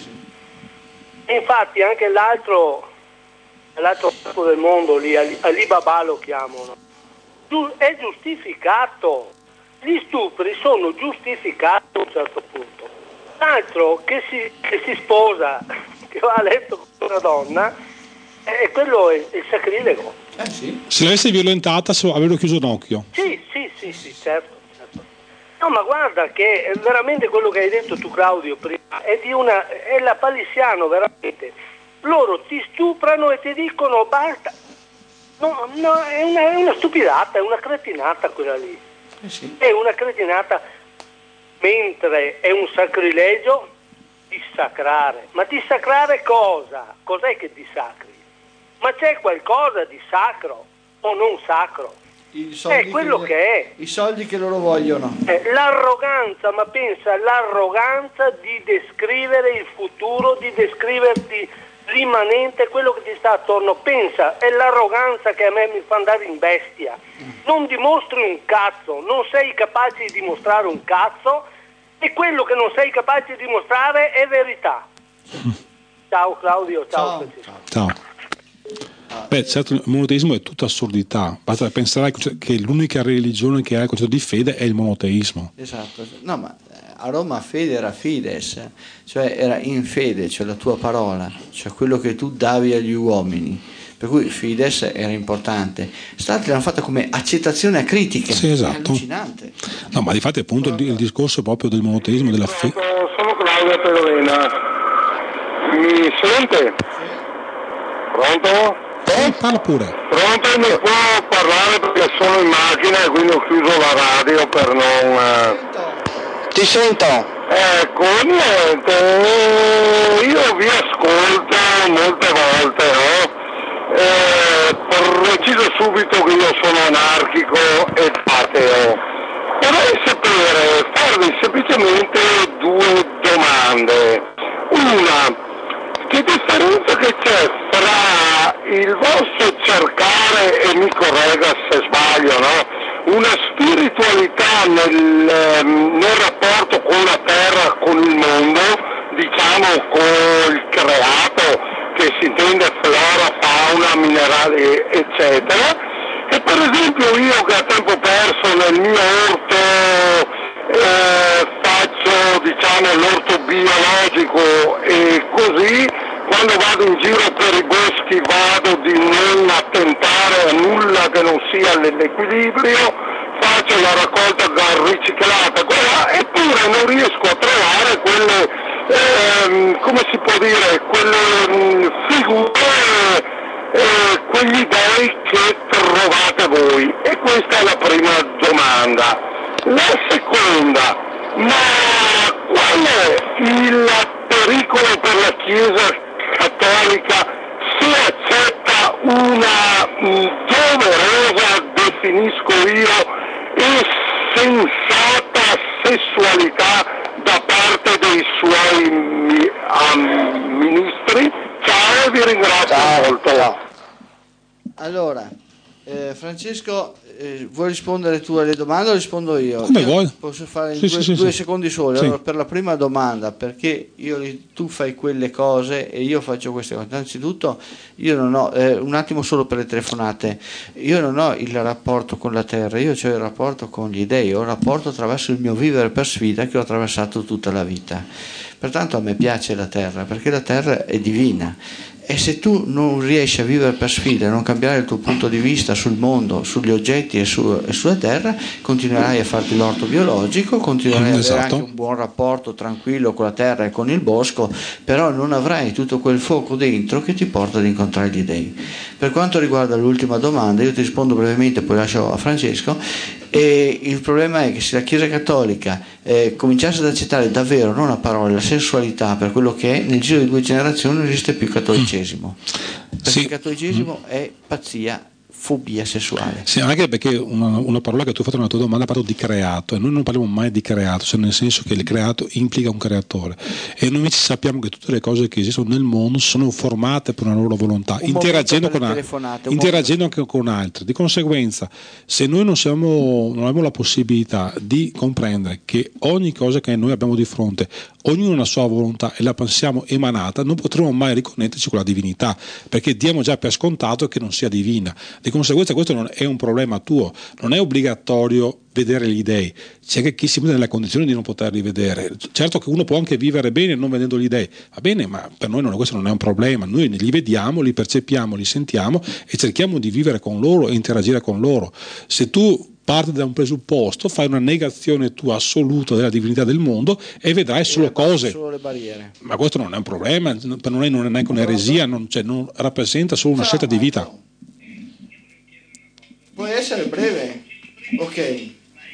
E infatti anche l'altro capo del mondo lì, Alibaba lo chiamano, è giustificato. Gli stupri sono giustificati a un certo punto. L'altro che si sposa, che va a letto con una donna, quello è il sacrilego. Sì. Se l'avesse violentata, aveva chiuso un occhio. Sì, certo. No, ma guarda che veramente quello che hai detto tu, Claudio, prima è la palissiano, veramente. Loro ti stuprano e ti dicono basta. No, è una stupidata, è una cretinata quella lì. Sì. È una cretinata, mentre è un sacrilegio dissacrare. Ma dissacrare cosa? Cos'è che dissacri? Ma c'è qualcosa di sacro o non sacro? È quello che è. I soldi che loro vogliono. L'arroganza, ma pensa, l'arroganza di descrivere il futuro, di descriverti l'immanente, quello che ti sta attorno. Pensa, è l'arroganza che a me mi fa andare in bestia. Non dimostri un cazzo, non sei capace di dimostrare un cazzo, e quello che non sei capace di dimostrare è verità. Ciao Claudio, ciao. Ciao. Beh, certo, il monoteismo è tutta assurdità. Basta pensare che l'unica religione che ha il concetto di fede è il monoteismo. Esatto. No, ma a Roma fede era fides, cioè era in fede, cioè la tua parola, cioè quello che tu davi agli uomini. Per cui fides era importante. Stati l'hanno fatta come accettazione acritica. Sì, esatto. È allucinante. No, ma difatti appunto il discorso proprio del monoteismo, della fede. Sono Claudio Perovena. Mi sente? Pronto? Parla pure. Pronto, mi può parlare perché sono in macchina e quindi ho chiuso la radio per non... Ti sento. Ecco, niente, io vi ascolto molte volte, no? Preciso subito che io sono anarchico e ateo. Vorrei sapere, farvi semplicemente due domande. Una, che differenza che c'è fra il vostro cercare, e mi corregga se sbaglio, no? Una spiritualità nel rapporto con la terra, con il mondo, diciamo col creato, che si intende flora, fauna, minerali, eccetera. E per esempio io che a tempo perso nel mio orto faccio, diciamo, l'orto biologico e così, quando vado in giro per i boschi vado di non attentare a nulla che non sia l'equilibrio, faccio la raccolta riciclata, eppure non riesco a trovare degli dei che trovate voi? E questa è la prima domanda. La seconda, ma qual è il pericolo per la Chiesa cattolica se accetta una doverosa, definisco io, e sensata sessualità da parte dei suoi ministri? Ciao, vi ringrazio molto. Ciao. Allora, Francesco, vuoi rispondere tu alle domande o rispondo io? Come vuoi. Posso fare in Sì, due secondi soli. Sì. Allora, per la prima domanda, perché tu fai quelle cose e io faccio queste cose? Innanzitutto, io non ho, un attimo solo per le telefonate, io non ho il rapporto con la terra, io ho il rapporto con gli dei, ho il rapporto attraverso il mio vivere per sfida che ho attraversato tutta la vita. Pertanto a me piace la terra, perché la terra è divina. E se tu non riesci a vivere per sfida, a non cambiare il tuo punto di vista sul mondo, sugli oggetti e sulla terra, continuerai a farti l'orto biologico, continuerai ad avere anche un buon rapporto tranquillo con la terra e con il bosco, però non avrai tutto quel fuoco dentro che ti porta ad incontrare gli dei. Per quanto riguarda l'ultima domanda, io ti rispondo brevemente, poi lascio a Francesco. E il problema è che se la Chiesa Cattolica cominciasse ad accettare davvero, non a parole, la sensualità per quello che è, nel giro di 2 generazioni non esiste più cattolicesimo, perché il cattolicesimo è pazzia, fobia sessuale. Sì, anche perché una parola che tu hai fatto nella tua domanda parlo di creato, e noi non parliamo mai di creato, cioè nel senso che il creato implica un creatore, e noi invece sappiamo che tutte le cose che esistono nel mondo sono formate per una loro volontà, interagendo anche con altri. Di conseguenza, se noi non abbiamo la possibilità di comprendere che ogni cosa che noi abbiamo di fronte, ognuno ha una sua volontà e la pensiamo emanata, non potremo mai riconnetterci con la divinità, perché diamo già per scontato che non sia divina. Di conseguenza questo non è un problema tuo, non è obbligatorio vedere gli dei, c'è anche chi si mette nella condizione di non poterli vedere. Certo che uno può anche vivere bene non vedendo gli dei, va bene, ma per noi questo non è un problema, noi li vediamo, li percepiamo, li sentiamo e cerchiamo di vivere con loro e interagire con loro. Se tu parti da un presupposto, fai una negazione tua assoluta della divinità del mondo e vedrai solo cose. Solo le barriere. Ma questo non è un problema, per noi non è neanche un'eresia, non rappresenta solo una scelta di vita. Puoi essere breve? Ok.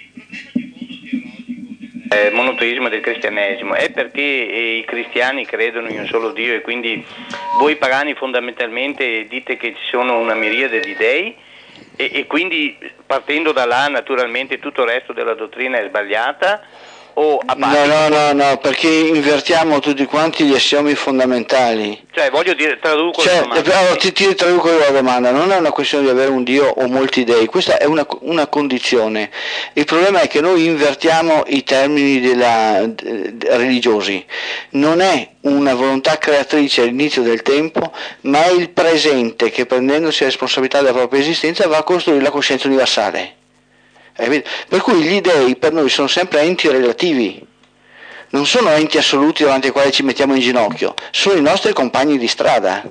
Monoteismo del cristianesimo è perché i cristiani credono in un solo Dio e quindi voi pagani fondamentalmente dite che ci sono una miriade di dei e quindi partendo da là naturalmente tutto il resto della dottrina è sbagliata o a parte... No, perché invertiamo tutti quanti gli assiomi fondamentali. Cioè voglio dire, traduco la domanda. Allora, ti traduco la domanda, non è una questione di avere un Dio o molti dei, questa è una condizione. Il problema è che noi invertiamo i termini religiosi, non è una volontà creatrice all'inizio del tempo, ma è il presente che prendendosi la responsabilità della propria esistenza va a costruire la coscienza universale. Per cui gli dei per noi sono sempre enti relativi, non sono enti assoluti davanti ai quali ci mettiamo in ginocchio, sono i nostri compagni di strada.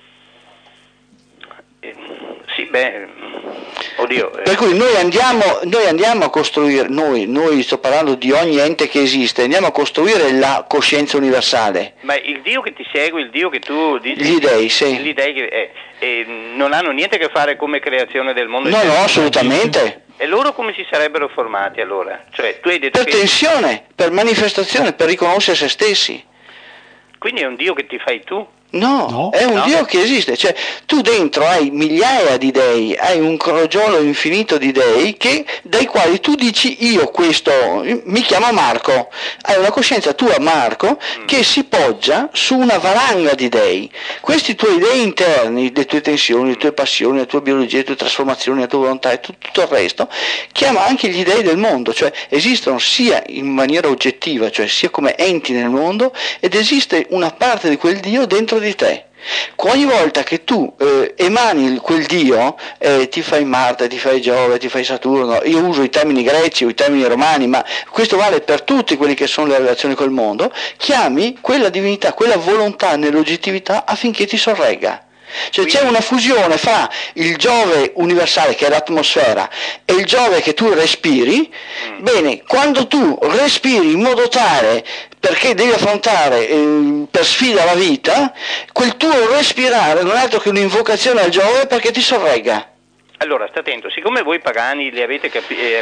Sì, beh, oddio. Per cui noi andiamo a costruire, noi sto parlando di ogni ente che esiste, andiamo a costruire la coscienza universale. Ma il Dio che ti segue, il Dio che tu dici... Gli dei, sì. Gli dei che non hanno niente a che fare come creazione del mondo. No, assolutamente. E loro come si sarebbero formati allora? Cioè, tu hai detto per tensione, per manifestazione, per riconoscere se stessi. Quindi è un Dio che ti fai tu? No, è un Dio che esiste, cioè tu dentro hai migliaia di dei, hai un crogiolo infinito di dei dai quali tu dici io questo, mi chiamo Marco, hai una coscienza tua Marco che si poggia su una valanga di dei, questi tuoi dei interni, le tue tensioni, le tue passioni, la tua biologia, le tue trasformazioni, la tua volontà e tutto il resto, chiama anche gli dei del mondo, cioè esistono sia in maniera oggettiva, cioè sia come enti nel mondo ed esiste una parte di quel Dio dentro di te. Ogni volta che tu emani quel Dio, ti fai Marte, ti fai Giove, ti fai Saturno, io uso i termini greci o i termini romani, ma questo vale per tutti quelli che sono le relazioni col mondo, chiami quella divinità, quella volontà nell'oggettività affinché ti sorregga. Cioè c'è una fusione fra il Giove universale che è l'atmosfera e il Giove che tu respiri. Bene, quando tu respiri in modo tale perché devi affrontare per sfida la vita, quel tuo respirare non è altro che un'invocazione al Giove perché ti sorregga. Allora, sta attento, siccome voi pagani avete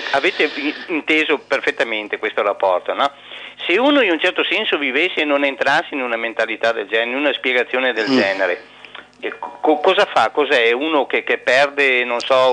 inteso perfettamente questo rapporto, no? Se uno in un certo senso vivesse e non entrasse in una mentalità del genere, in una spiegazione del genere, cosa fa? Cos'è? Uno che perde, non so,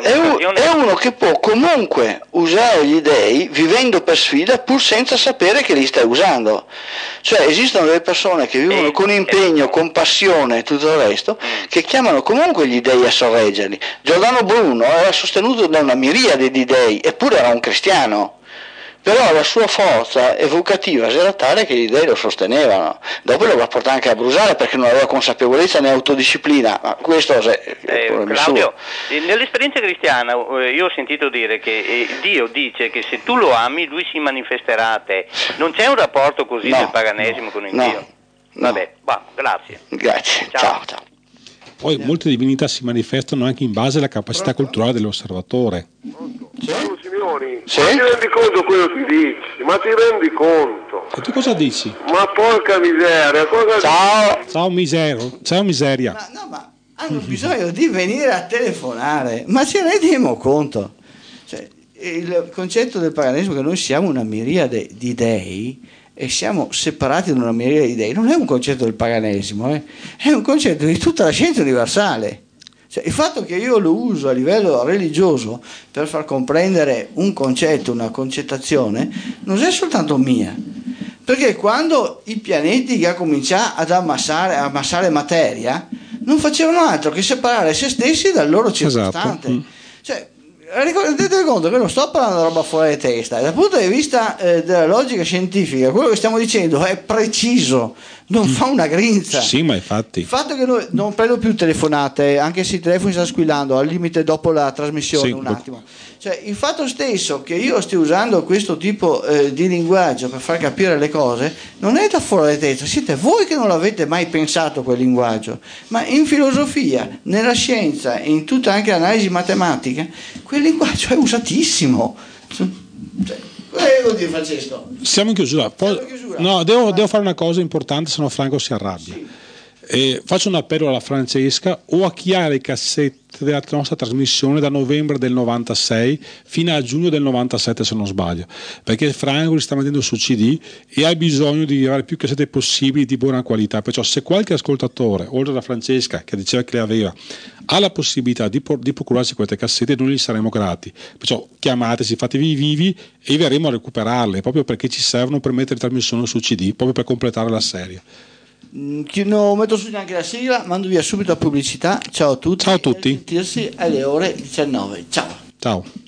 è uno che può comunque usare gli dei vivendo per sfida pur senza sapere che li stai usando. Cioè esistono delle persone che vivono con impegno, con passione e tutto il resto, che chiamano comunque gli dei a sorreggerli. Giordano Bruno era sostenuto da una miriade di dei, eppure era un cristiano. Però la sua forza evocativa era tale che gli dei lo sostenevano. Dopo lo va a portare anche a bruciare perché non aveva consapevolezza né autodisciplina. Ma questo è Claudio, nell'esperienza cristiana io ho sentito dire che Dio dice che se tu lo ami lui si manifesterà a te. Non c'è un rapporto così del paganesimo con il Dio? Vabbè, grazie. Grazie, ciao. Poi molte divinità si manifestano anche in base alla capacità culturale dell'osservatore. Signori, ma ti rendi conto quello che dici? Ma ti rendi conto? E tu cosa dici? Ma porca miseria, Ciao miseria. Ma hanno bisogno di venire a telefonare, ma ci rendiamo conto? Cioè, il concetto del paganesimo è che noi siamo una miriade di dei e siamo separati da una miriade di dei, non è un concetto del paganesimo, è un concetto di tutta la scienza universale. Cioè, il fatto che io lo uso a livello religioso per far comprendere un concetto, una concettazione, non è soltanto mia, perché quando i pianeti che ha cominciato ad ammassare materia non facevano altro che separare se stessi dal loro circostante. Esatto. Cioè, rendetevi conto che non sto parlando di roba fuori di testa, dal punto di vista della logica scientifica quello che stiamo dicendo è preciso, non fa una grinza. Sì, ma infatti Il fatto che noi non prendo più telefonate, anche se i telefoni stanno squillando, al limite dopo la trasmissione, un attimo. Cioè, il fatto stesso che io stia usando questo tipo di linguaggio per far capire le cose non è da fuori di testa, siete voi che non l'avete mai pensato quel linguaggio, ma in filosofia, nella scienza e in tutta anche l'analisi matematica quel linguaggio è usatissimo. Cioè, vuol dire, Francesco? Siamo in chiusura. No, devo fare una cosa importante, sennò Franco si arrabbia. Sì. Faccio un appello alla Francesca o a chi ha le cassette della nostra trasmissione da novembre del 96 fino a giugno del 97, se non sbaglio, perché Franco li sta mettendo su CD e ha bisogno di avere più cassette possibili di buona qualità. Perciò se qualche ascoltatore, oltre alla Francesca che diceva che le aveva, ha la possibilità di procurarsi queste cassette, noi gli saremo grati. Perciò chiamateci, fatevi vivi e verremo a recuperarle, proprio perché ci servono per mettere trasmissione su CD, proprio per completare la serie. Non metto su neanche la sigla, mando via subito a pubblicità. Ciao a tutti. Ciao a tutti. E a sentirsi alle ore 19. Ciao.